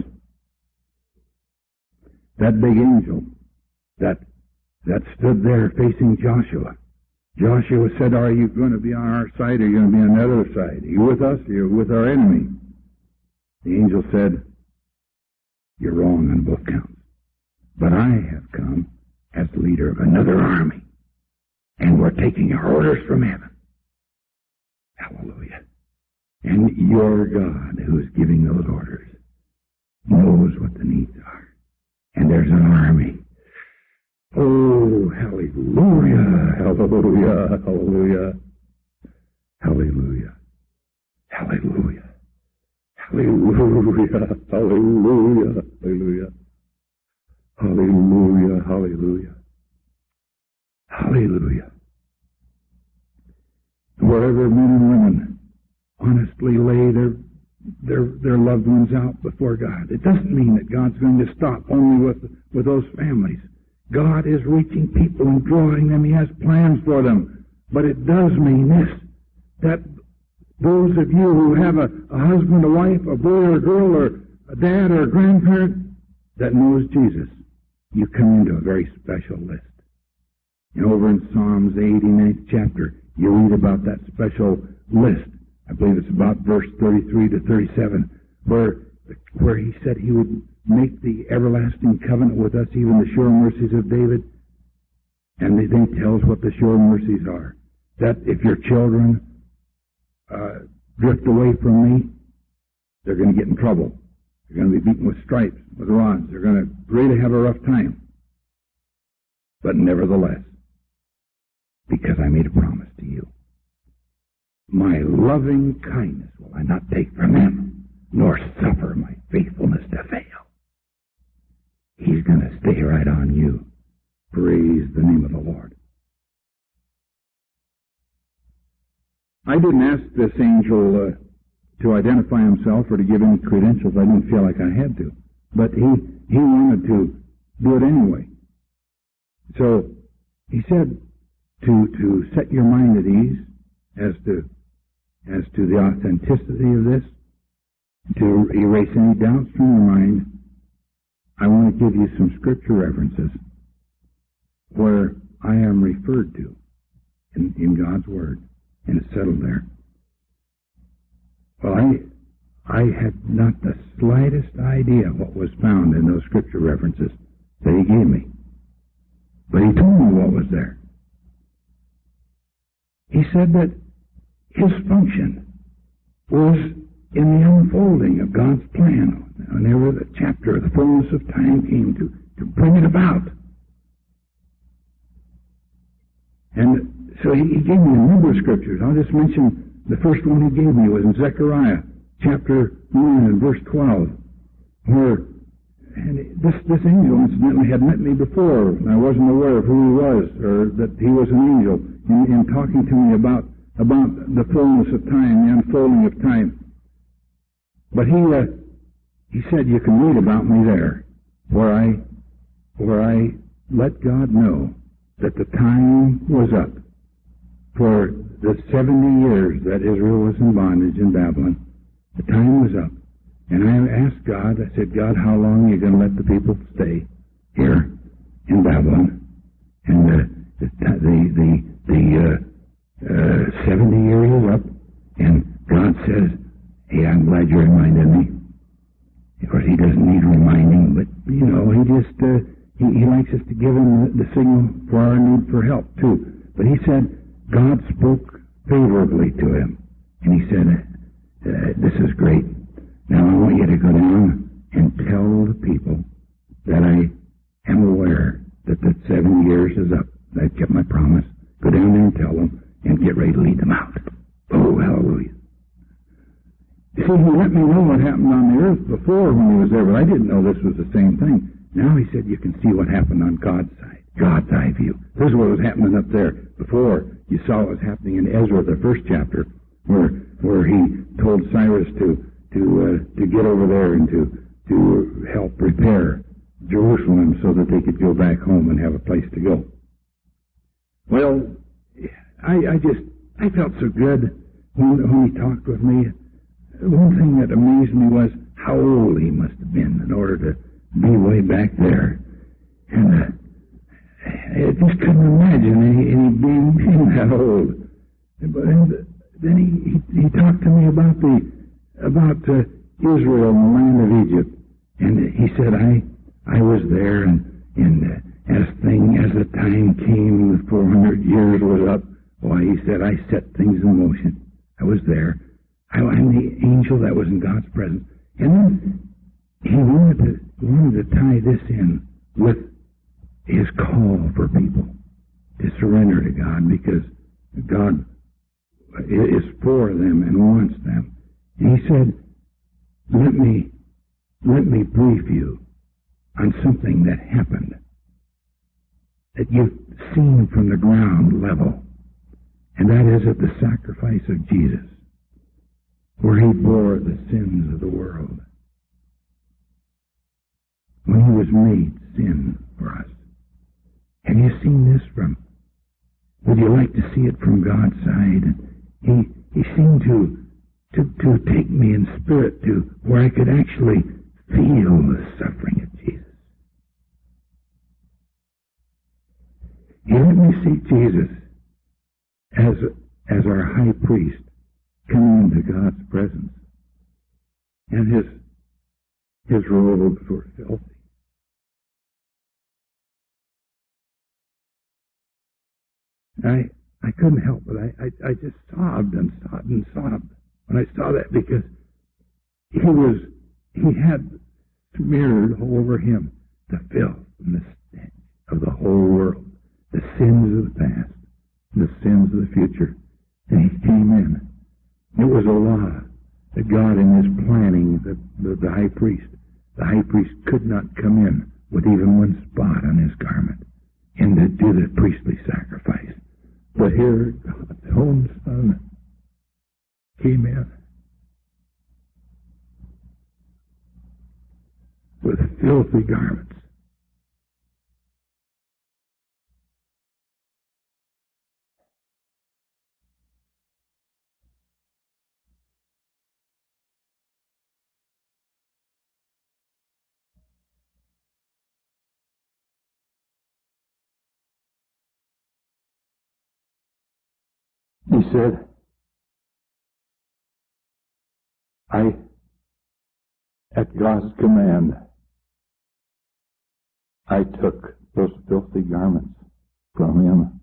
That big angel that that stood there facing Joshua. Joshua said, are you going to be on our side or are you going to be on the other side? Are you with us or are you with our enemy? The angel said, you're wrong on both counts. But I have come as leader of another army. And we're taking our orders from heaven. Hallelujah. And your God, who is giving those orders, knows what the needs are. And there's an army. Oh, hallelujah, hallelujah, hallelujah, hallelujah, hallelujah, hallelujah, hallelujah, hallelujah, hallelujah, hallelujah, hallelujah. Wherever men and women honestly lay their their their loved ones out before God, it doesn't mean that God's going to stop only with with those families. God is reaching people and drawing them. He has plans for them. But it does mean this, that those of you who have a, a husband, a wife, a boy or a girl, or a dad or a grandparent that knows Jesus, you come into a very special list. And over in Psalms, the eighty-ninth chapter, you read about that special list. I believe it's about verse thirty-three to thirty-seven, where, where he said he would make the everlasting covenant with us, even the sure mercies of David. And he then tells what the sure mercies are. That if your children uh, drift away from me, they're going to get in trouble. They're going to be beaten with stripes, with rods. They're going to really have a rough time. But nevertheless, because I made a promise to you, my loving kindness will I not take from them, nor suffer my faithfulness to fail. He's going to stay right on you. Praise the name of the Lord. I didn't ask this angel uh, to identify himself or to give any credentials. I didn't feel like I had to. But he, he wanted to do it anyway. So he said to, to set your mind at ease as to, as to the authenticity of this, to erase any doubts from your mind. I want to give you some scripture references where I am referred to in, in God's Word, and it's settled there. Well, I, I had not the slightest idea what was found in those scripture references that he gave me. But he told me what was there. He said that his function was in the unfolding of God's plan. Whenever the chapter, the fullness of time came to, to bring it about. And so he, he gave me a number of scriptures. I'll just mention the first one he gave me was in Zechariah, chapter nine and verse twelve, where and this, this angel incidentally had met me before, and I wasn't aware of who he was, or that he was an angel, in, in talking to me about, about the fullness of time, the unfolding of time. But he, uh, he said, you can read about me there, where I, where I let God know that the time was up for the seventy years that Israel was in bondage in Babylon. The time was up. And I asked God, I said, God, how long are you going to let the people stay here in Babylon? And uh, the, the, the, the uh, uh, seventy years is up, and God says, hey, I'm glad you reminded me. Of course, he doesn't need reminding, but, you know, he just, uh, he, he likes us to give him the, the signal for our need for help, too. But he said, God spoke favorably to him. And he said, uh, this is great. Now I want you to go down and tell the people that I am aware that the seven years is up know what happened on the earth before when he was there, but I didn't know this was the same thing. Now he said you can see what happened on God's side, God's eye view. This is what was happening up there. Before, you saw what was happening in Ezra, the first chapter, where where he told Cyrus to to uh, to get over there and to to help repair Jerusalem so that they could go back home and have a place to go. Well, I, I just I felt so good when, when he talked with me. One thing that amazed me was how old he must have been in order to be way back there. And uh, I just couldn't imagine any, any being, being that old. But and then he, he he talked to me about the about uh, Israel and the land of Egypt, and he said I I was there, and and uh, as thing as the time came, the four hundred years was up. Why, he said I set things in motion. I was there. I, I'm the angel that was in God's presence. And then he wanted to wanted to tie this in with his call for people to surrender to God, because God is for them and wants them. And he said, let me let me brief you on something that happened that you've seen from the ground level, and that is at the sacrifice of Jesus, where he bore the sins of the world, when he was made sin for us. Have you seen this from, would you like to see it from God's side? He he seemed to, to, to take me in spirit to where I could actually feel the suffering of Jesus. He let me see Jesus as, as our high priest coming into God's presence. And his, his robes were filthy. I I couldn't help it. I, I, I just sobbed and sobbed and sobbed when I saw that, because he was he had smeared all over him the filth and the stench of the whole world, the sins of the past, the sins of the future. And he came in. It was a law that God, in his planning, the, the, the high priest, the high priest could not come in with even one spot on his garment and to do the priestly sacrifice. But here, God's own Son came in with filthy garments. He said, I, at God's command, I took those filthy garments from him.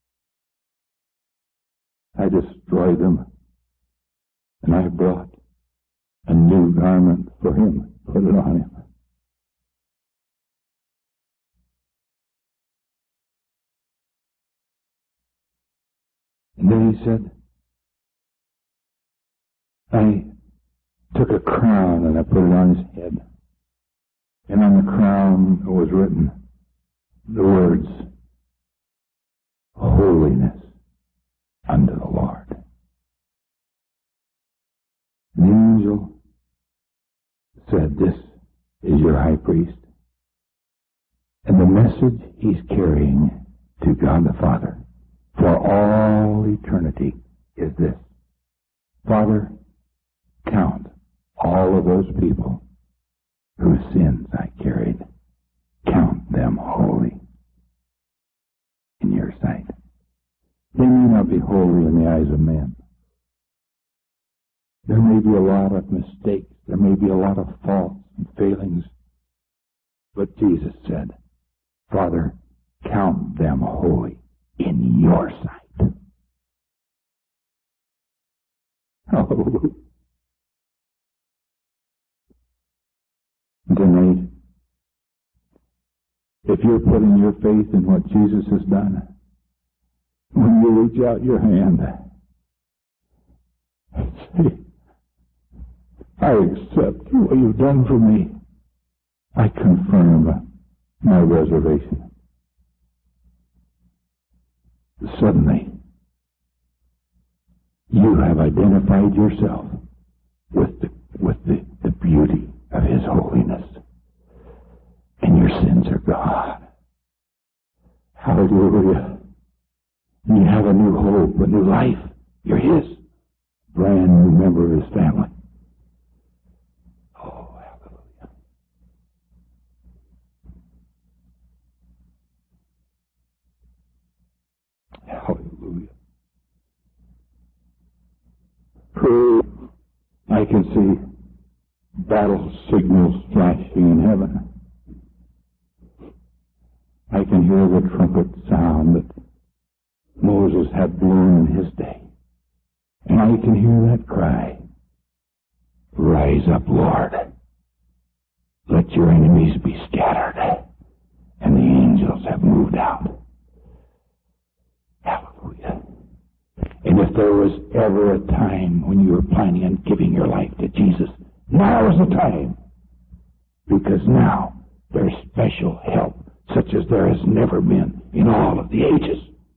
I destroyed them, and I brought a new garment for him, put it on him. And then he said, I took a crown and I put it on his head. And on the crown was written the words, holiness unto the Lord. The angel said, this is your high priest. And the message he's carrying to God the Father for all eternity is this: Father, count all of those people whose sins I carried. Count them holy in your sight. They may not be holy in the eyes of men. There may be a lot of mistakes. There may be a lot of faults and failings. But Jesus said, Father, count them holy in your sight. Hallelujah. Tonight, if you're putting your faith in what Jesus has done, when you reach out your hand and say, I accept what you've done for me. I confirm my reservation. Suddenly, you have identified yourself with the, with the, the beauty of His holiness. And your sins are gone. Hallelujah. You have a new hope, a new life. You're His. Brand new member of His family. Oh, hallelujah. Hallelujah. Pray. I can see battle signals flashing in heaven. I can hear the trumpet sound that Moses had blown in his day. And I can hear that cry, "Rise up, Lord. Let your enemies be scattered." And the angels have moved out. Hallelujah. And if there was ever a time when you were planning on giving your life to Jesus, now is the time. Because now there's special help such as there has never been in all of the ages.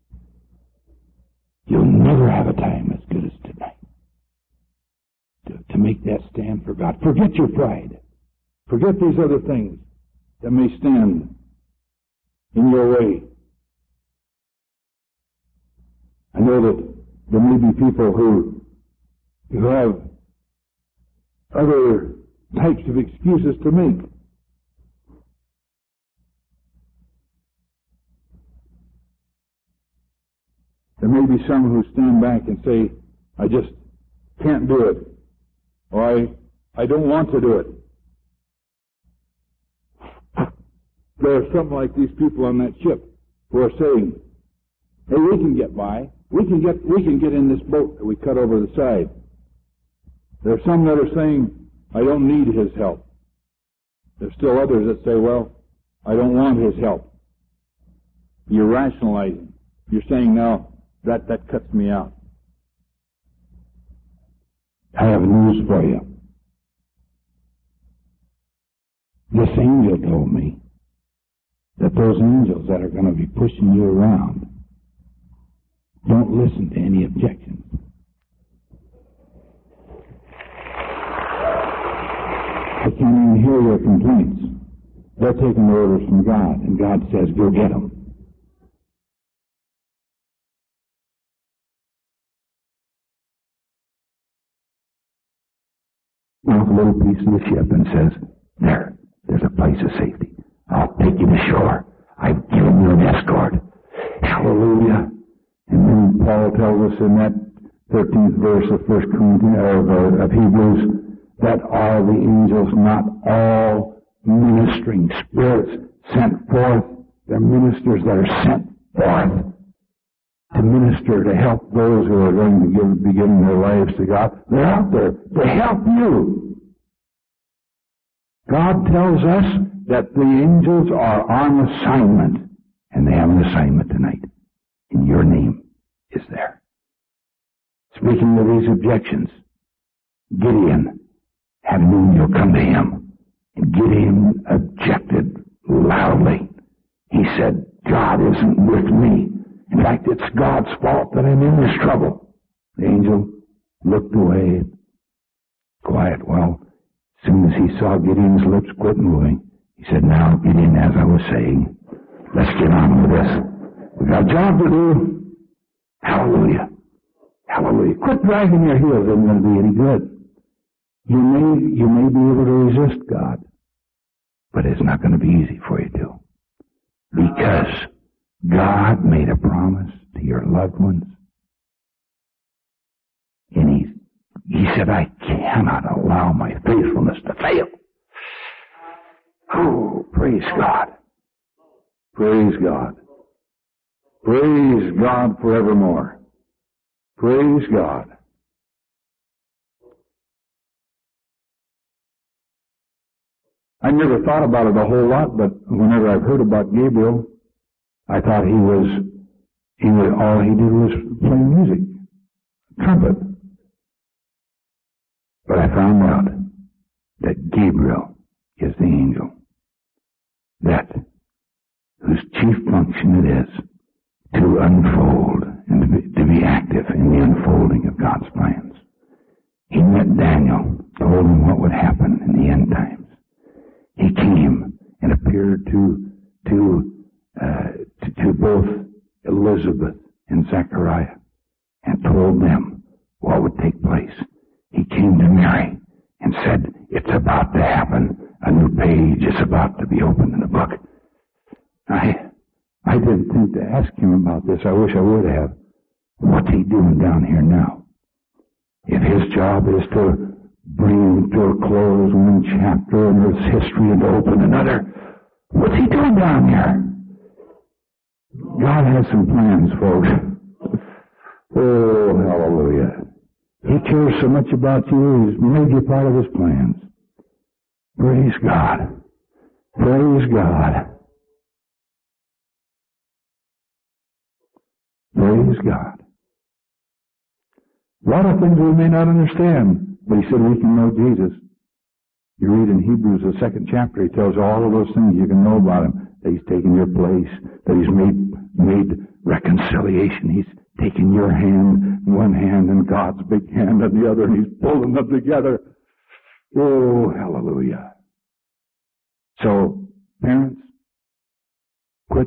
You'll never have a time as good as tonight to, to make that stand for God. Forget your pride. Forget these other things that may stand in your way. I know that there may be people who, who have other types of excuses to make. There may be some who stand back and say, "I just can't do it," or I, I don't want to do it. There are some like these people on that ship who are saying, "Hey, we can get by. We can get, we can get in this boat that we cut over the side." There are some that are saying, "I don't need His help." There's still others that say, "Well, I don't want His help." You're rationalizing. You're saying, "No, that, that cuts me out." I have news for you. This angel told me that those angels that are going to be pushing you around don't listen to any objections. I can't even hear your complaints. They're taking orders from God, and God says, "Go get them." Off a little piece of the ship and says, "There, there's a place of safety. I'll take you to shore. I've given you an escort." Hallelujah. And then Paul tells us in that thirteenth verse of First Corinthians, or of Hebrews, that are the angels not all ministering spirits sent forth? They're ministers that are sent forth to minister, to help those who are going to give, be giving their lives to God. They're out there to help you. God tells us that the angels are on assignment, and they have an assignment tonight. And your name is there. Speaking of these objections, Gideon had an angel come to him, and Gideon objected loudly. He said, "God isn't with me. In fact, it's God's fault that I'm in this trouble." The angel looked away, quiet. Well, as soon as he saw Gideon's lips quit moving, he said, "Now, Gideon, as I was saying, let's get on with this. We've got a job to do." Hallelujah. Hallelujah. Quit dragging your heels. It isn't going to be any good. You may, you may be able to resist God, but it's not going to be easy for you to. Because God made a promise to your loved ones. And he, he said, "I cannot allow my faithfulness to fail." Oh, praise God. Praise God. Praise God forevermore. Praise God. I never thought about it a whole lot, but whenever I've heard about Gabriel, I thought he was, he was, all he did was play music, trumpet. But I found out that Gabriel is the angel that whose chief function it is to unfold and to be, to be active in the unfolding of God's plans. He met Daniel, told him what would happen in the end times. He came and appeared to to uh, to, to both Elizabeth and Zechariah and told them what would take place. He came to Mary and said, "It's about to happen. A new page is about to be opened in the book." I I didn't think to ask him about this. I wish I would have. What's he doing down here now? If his job is to bring to a close one chapter in Earth's history and to open another, what's he doing down here? God has some plans, folks. Oh, hallelujah. He cares so much about you, He's made you part of His plans. Praise God. Praise God. Praise God. A lot of things we may not understand, but He said we can know Jesus. You read in Hebrews, the second chapter, He tells you all of those things you can know about Him. That He's taken your place, that He's made, made reconciliation. He's taken your hand in one hand and God's big hand in the other, and He's pulling them together. Oh, hallelujah. So, parents, quit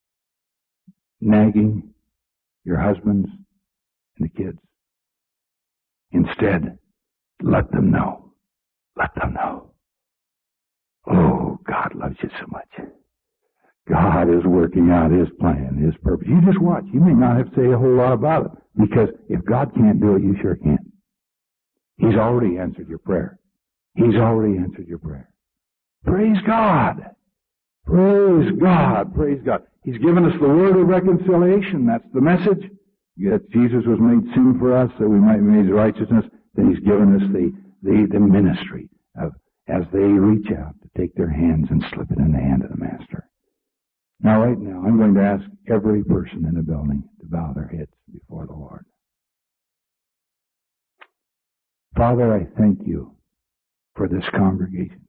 nagging your husbands and the kids. Instead, let them know. Let them know. Oh, God loves you so much. God is working out His plan, His purpose. You just watch. You may not have to say a whole lot about it, because if God can't do it, you sure can't. He's already answered your prayer. He's already answered your prayer. Praise God. Praise God. Praise God. He's given us the word of reconciliation. That's the message. That Jesus was made sin for us, that we might be made righteousness. Then He's given us the, the, the ministry of, as they reach out to take their hands and slip it in the hand of the Master. Now, right now, I'm going to ask every person in the building to bow their heads before the Lord. Father, I thank You for this congregation.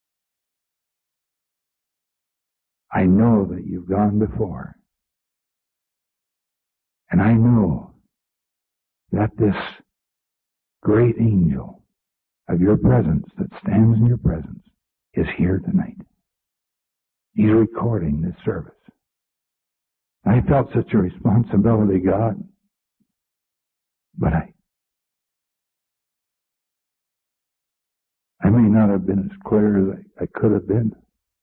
I know that You've gone before. And I know that this great angel of Your presence that stands in Your presence is here tonight. He's recording this service. I felt such a responsibility, God. But I I may not have been as clear as I, I could have been.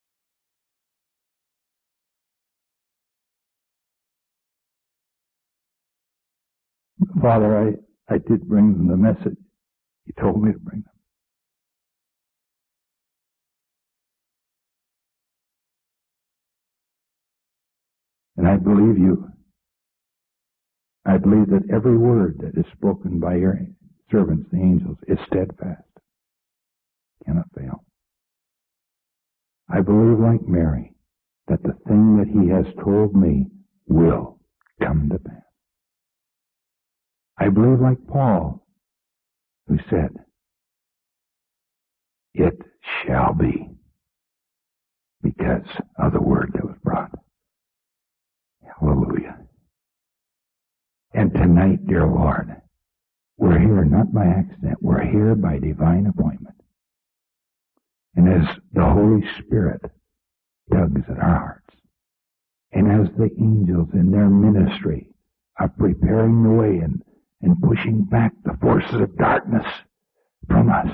Father, I, I did bring them the message You told me to bring them. And I believe You. I believe that every word that is spoken by Your servants, the angels, is steadfast. Cannot fail. I believe, like Mary, that the thing that He has told me will come to pass. I believe, like Paul, who said, "It shall be," because of the word that was brought. Hallelujah. And tonight, dear Lord, we're here not by accident. We're here by divine appointment. And as the Holy Spirit tugs at our hearts, and as the angels in their ministry are preparing the way and, and pushing back the forces of darkness from us,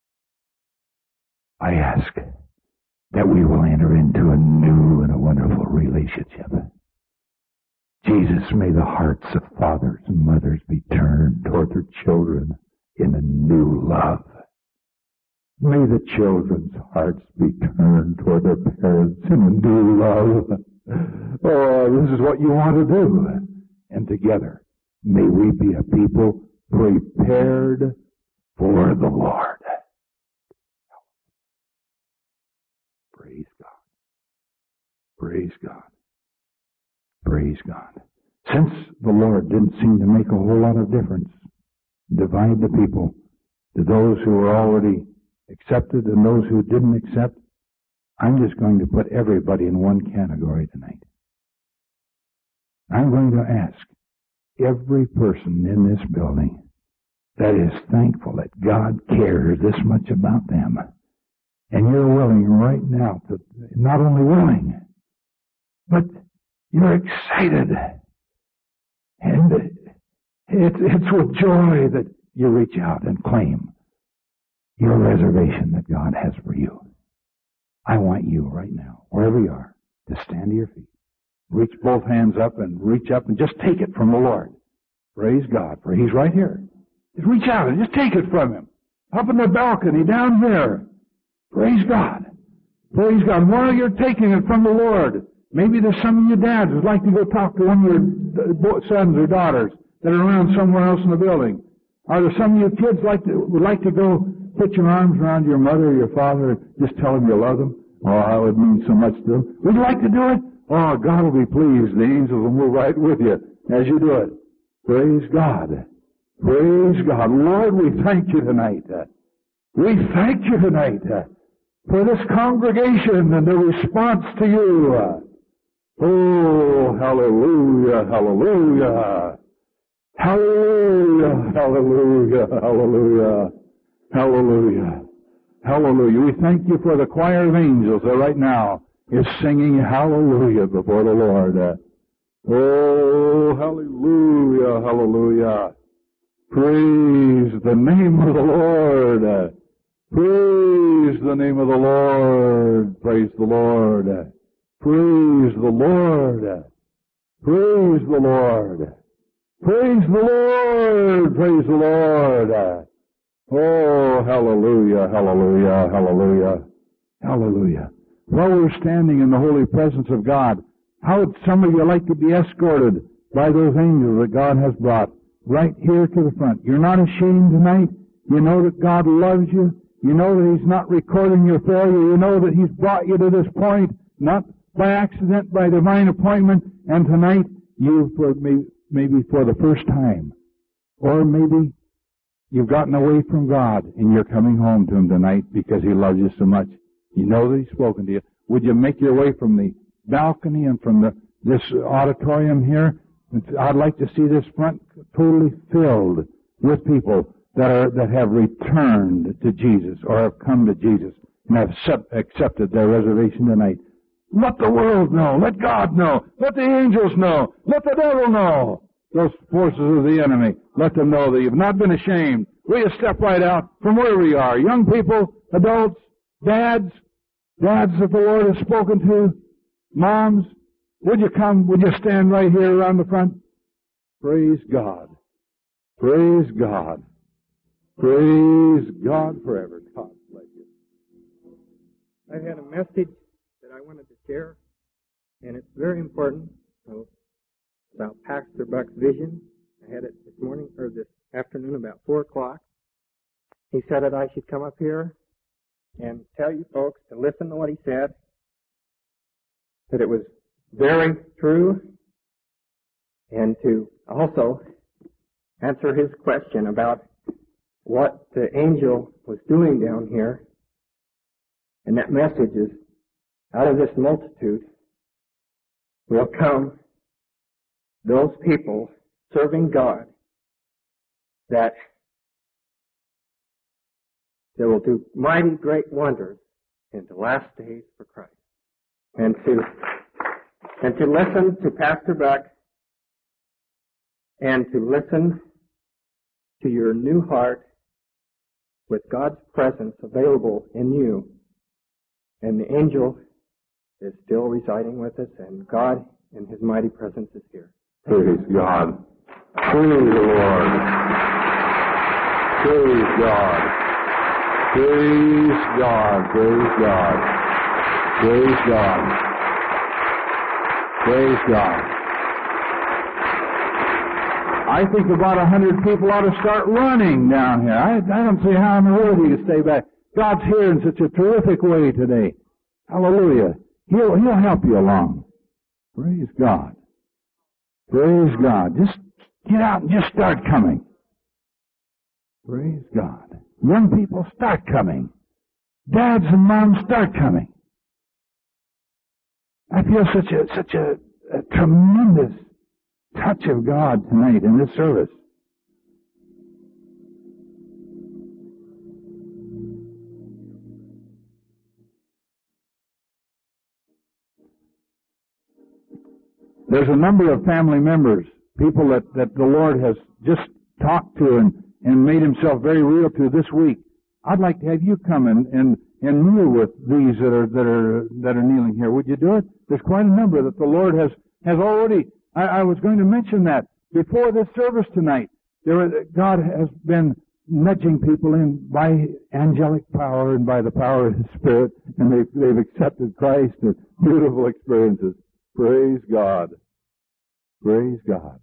I ask that we will enter into a new and a wonderful relationship. Jesus, may the hearts of fathers and mothers be turned toward their children in a new love. May the children's hearts be turned toward their parents in a new love. Oh, this is what You want to do. And together, may we be a people prepared for the Lord. Praise God. Praise God. Praise God. Since the Lord didn't seem to make a whole lot of difference, divide the people to those who were already accepted and those who didn't accept, I'm just going to put everybody in one category tonight. I'm going to ask every person in this building that is thankful that God cares this much about them, and you're willing right now to, not only willing, but you're excited. And it's, it's with joy that you reach out and claim your reservation that God has for you. I want you right now, wherever you are, to stand to your feet. Reach both hands up and reach up and just take it from the Lord. Praise God, for He's right here. Just reach out and just take it from Him. Up in the balcony, down there. Praise God. Praise God. While you're taking it from the Lord, maybe there's some of your dads who'd like to go talk to one of your sons or daughters that are around somewhere else in the building. Are there some of your kids like to, would like to go put your arms around your mother or your father and just tell them you love them? Oh, that would mean so much to them. Would you like to do it? Oh, God will be pleased. The angels will move right with you as you do it. Praise God. Praise God. Lord, we thank you tonight. We thank you tonight for this congregation and the response to you. Oh, hallelujah, hallelujah. Hallelujah, hallelujah, hallelujah, hallelujah, hallelujah. We thank you for the choir of angels that right now is singing hallelujah before the Lord. Oh, hallelujah, hallelujah. Praise the name of the Lord. Praise the name of the Lord. Praise the Lord. Praise the Lord. Praise the Lord. Praise the Lord. Praise the Lord. Oh, hallelujah, hallelujah, hallelujah, hallelujah. While we're standing in the holy presence of God, how would some of you like to be escorted by those angels that God has brought right here to the front? You're not ashamed tonight. You know that God loves you. You know that He's not recording your failure. You know that He's brought you to this point, not by accident, by divine appointment. And tonight, you, for maybe, maybe for the first time, or maybe you've gotten away from God and you're coming home to Him tonight because He loves you so much. You know that He's spoken to you. Would you make your way from the balcony and from the, this auditorium here? I'd like to see this front totally filled with people that are that have returned to Jesus or have come to Jesus and have accepted their reservation tonight. Let the world know. Let God know. Let the angels know. Let the devil know. Those forces of the enemy. Let them know that you've not been ashamed. Will you step right out from wherever you are? Young people, adults, dads, dads that the Lord has spoken to, moms, would you come? Would you stand right here around the front? Praise God. Praise God. Praise God forever. God bless you. I had a message that I wanted to share, and it's very important. So, about Pastor Buck's vision. I had it this morning, or this afternoon about four o'clock. He said that I should come up here and tell you folks to listen to what he said, that it was very true, and to also answer his question about what the angel was doing down here. And that message is, out of this multitude will come those people serving God that they will do mighty great wonders in the last days for Christ. And to and to listen to Pastor Buck and to listen to your new heart with God's presence available in you. And the angel is still residing with us, and God in His mighty presence is here. Praise God. Praise the Lord. Praise God. Praise God. Praise God. Praise God. Praise God. I think about a hundred people ought to start running down here. I, I don't see how in the world you can stay back. God's here in such a terrific way today. Hallelujah. He'll, he'll help you along. Praise God. Praise God. Just get out and just start coming. Praise God. Young people, start coming. dads and moms, start coming. I feel such a, such a, a tremendous touch of God tonight in this service. There's a number of family members, people that, that the Lord has just talked to and, and made Himself very real to this week. I'd like to have you come and, and, and kneel with these that are, that are, that are kneeling here. Would you do it? There's quite a number that the Lord has, has already, I, I was going to mention that before this service tonight. There was, God has been nudging people in by angelic power and by the power of His Spirit, and they've, they've accepted Christ and beautiful experiences. Praise God. Praise God.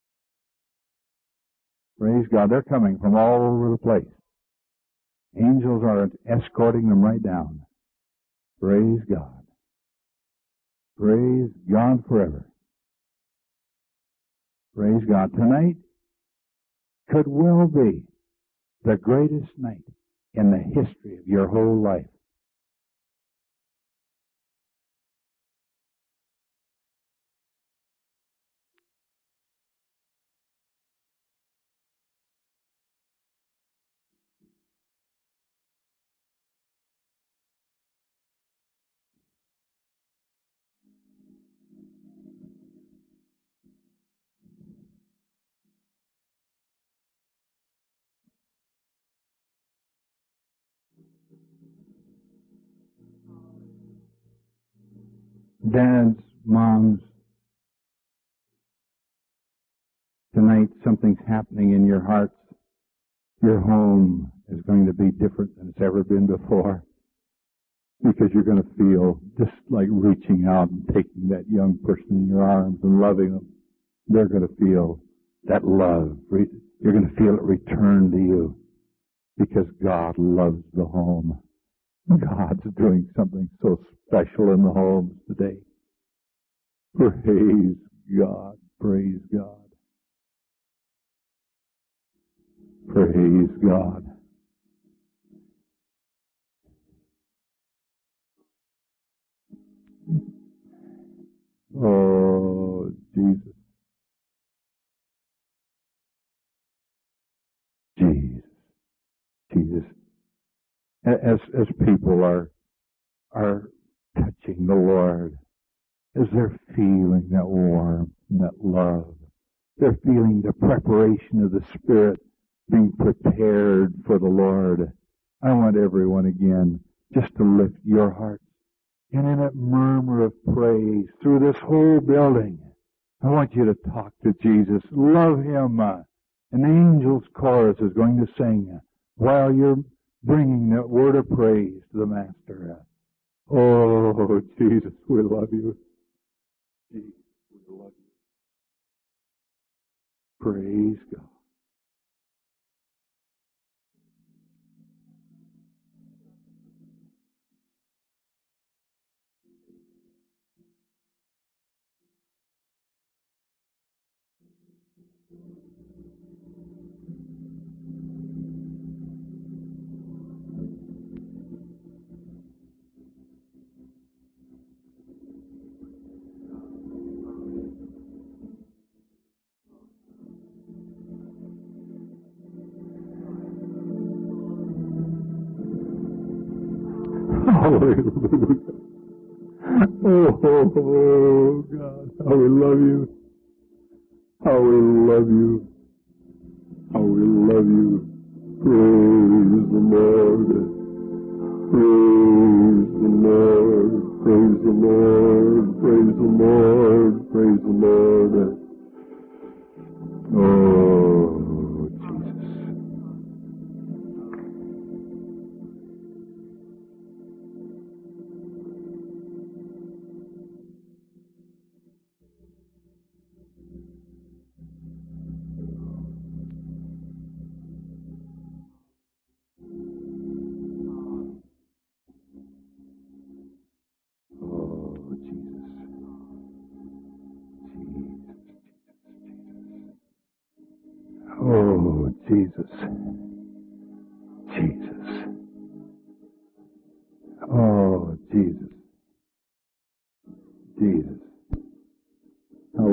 Praise God. They're coming from all over the place. Angels are escorting them right down. Praise God. Praise God forever. Praise God. Tonight could well be the greatest night in the history of your whole life. Dads, moms, tonight something's happening in your hearts. Your home is going to be different than it's ever been before, because you're going to feel just like reaching out and taking that young person in your arms and loving them. They're going to feel that love. You're going to feel it return to you, because God loves the home. God's doing something so special in the homes today. Praise God. Praise God. Praise God. Oh, Jesus. Jesus. Jesus. As, as people are, are touching the Lord, as they're feeling that warmth and that love, they're feeling the preparation of the Spirit being prepared for the Lord. I want everyone again just to lift your hearts, and in that murmur of praise through this whole building, I want you to talk to Jesus. Love Him. An angel's chorus is going to sing while you're bringing that word of praise to the Master. Oh, Jesus, we love you. Jesus, we love you. Praise God. Hallelujah. Oh, oh, oh, God, how we love you. How we love you. How we love you. Praise the Lord. Praise the Lord. Praise the Lord. Praise the Lord. Praise the Lord. Oh, Jesus. Oh, Jesus. Jesus.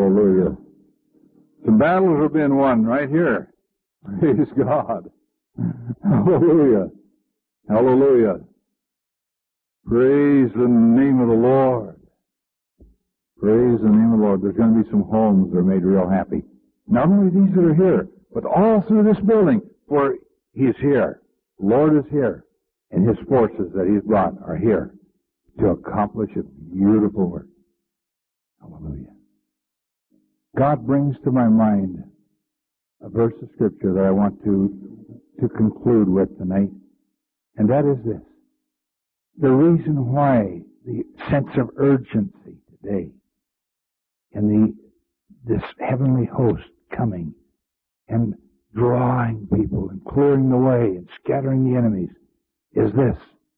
Hallelujah. Some battles have been won right here. Praise God. Hallelujah. Hallelujah. Praise the name of the Lord. Praise the name of the Lord. There's going to be some homes that are made real happy. Not only these that are here, but all through this building, for He's here. Lord is here. And His forces that He's brought are here to accomplish a beautiful work. Hallelujah. God brings to my mind a verse of Scripture that I want to, to conclude with tonight. And that is this. The reason why the sense of urgency today and the, this heavenly host coming and drawing people and clearing the way and scattering the enemies is this.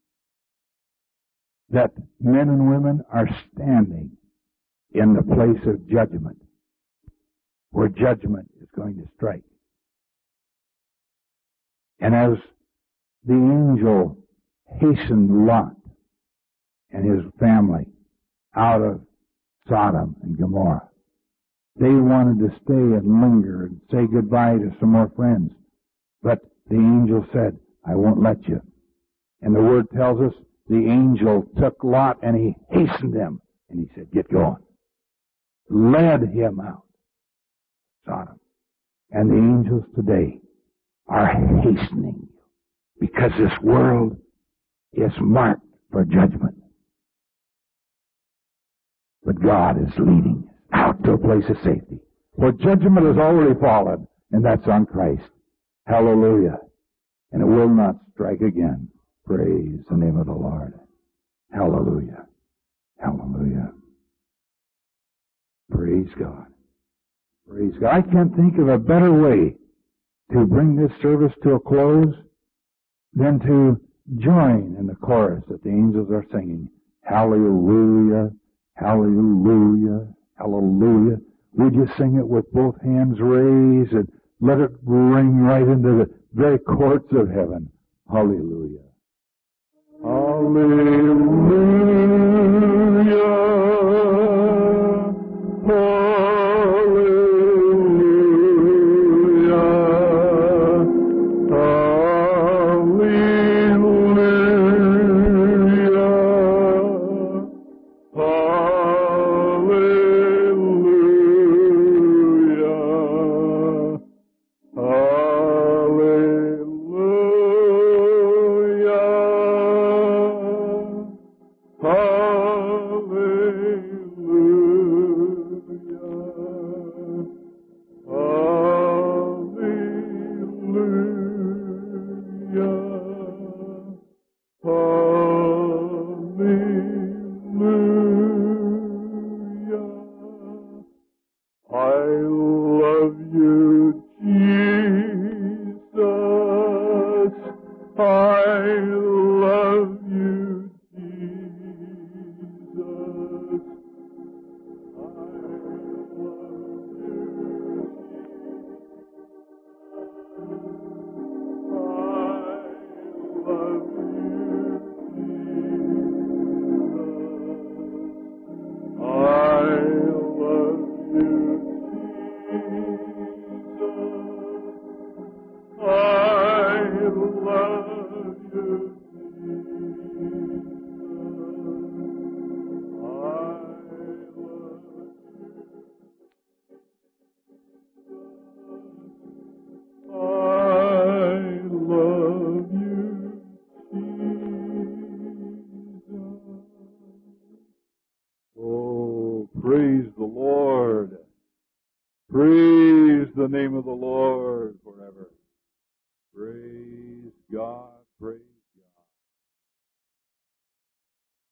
That men and women are standing in the place of judgment, where judgment is going to strike. And as the angel hastened Lot and his family out of Sodom and Gomorrah, they wanted to stay and linger and say goodbye to some more friends. But the angel said, I won't let you. And the Word tells us the angel took Lot and he hastened him. And he said, get going. Led him out. Sodom. And the angels today are hastening you because this world is marked for judgment. But God is leading us out to a place of safety. For judgment has already fallen, and that's on Christ. Hallelujah. And it will not strike again. Praise the name of the Lord. Hallelujah. Hallelujah. Praise God. Praise God. I can't think of a better way to bring this service to a close than to join in the chorus that the angels are singing. Hallelujah. Hallelujah. Hallelujah. Would you sing it with both hands raised and let it ring right into the very courts of heaven? Hallelujah. Hallelujah. Praise the Lord. Praise the name of the Lord forever. Praise God. Praise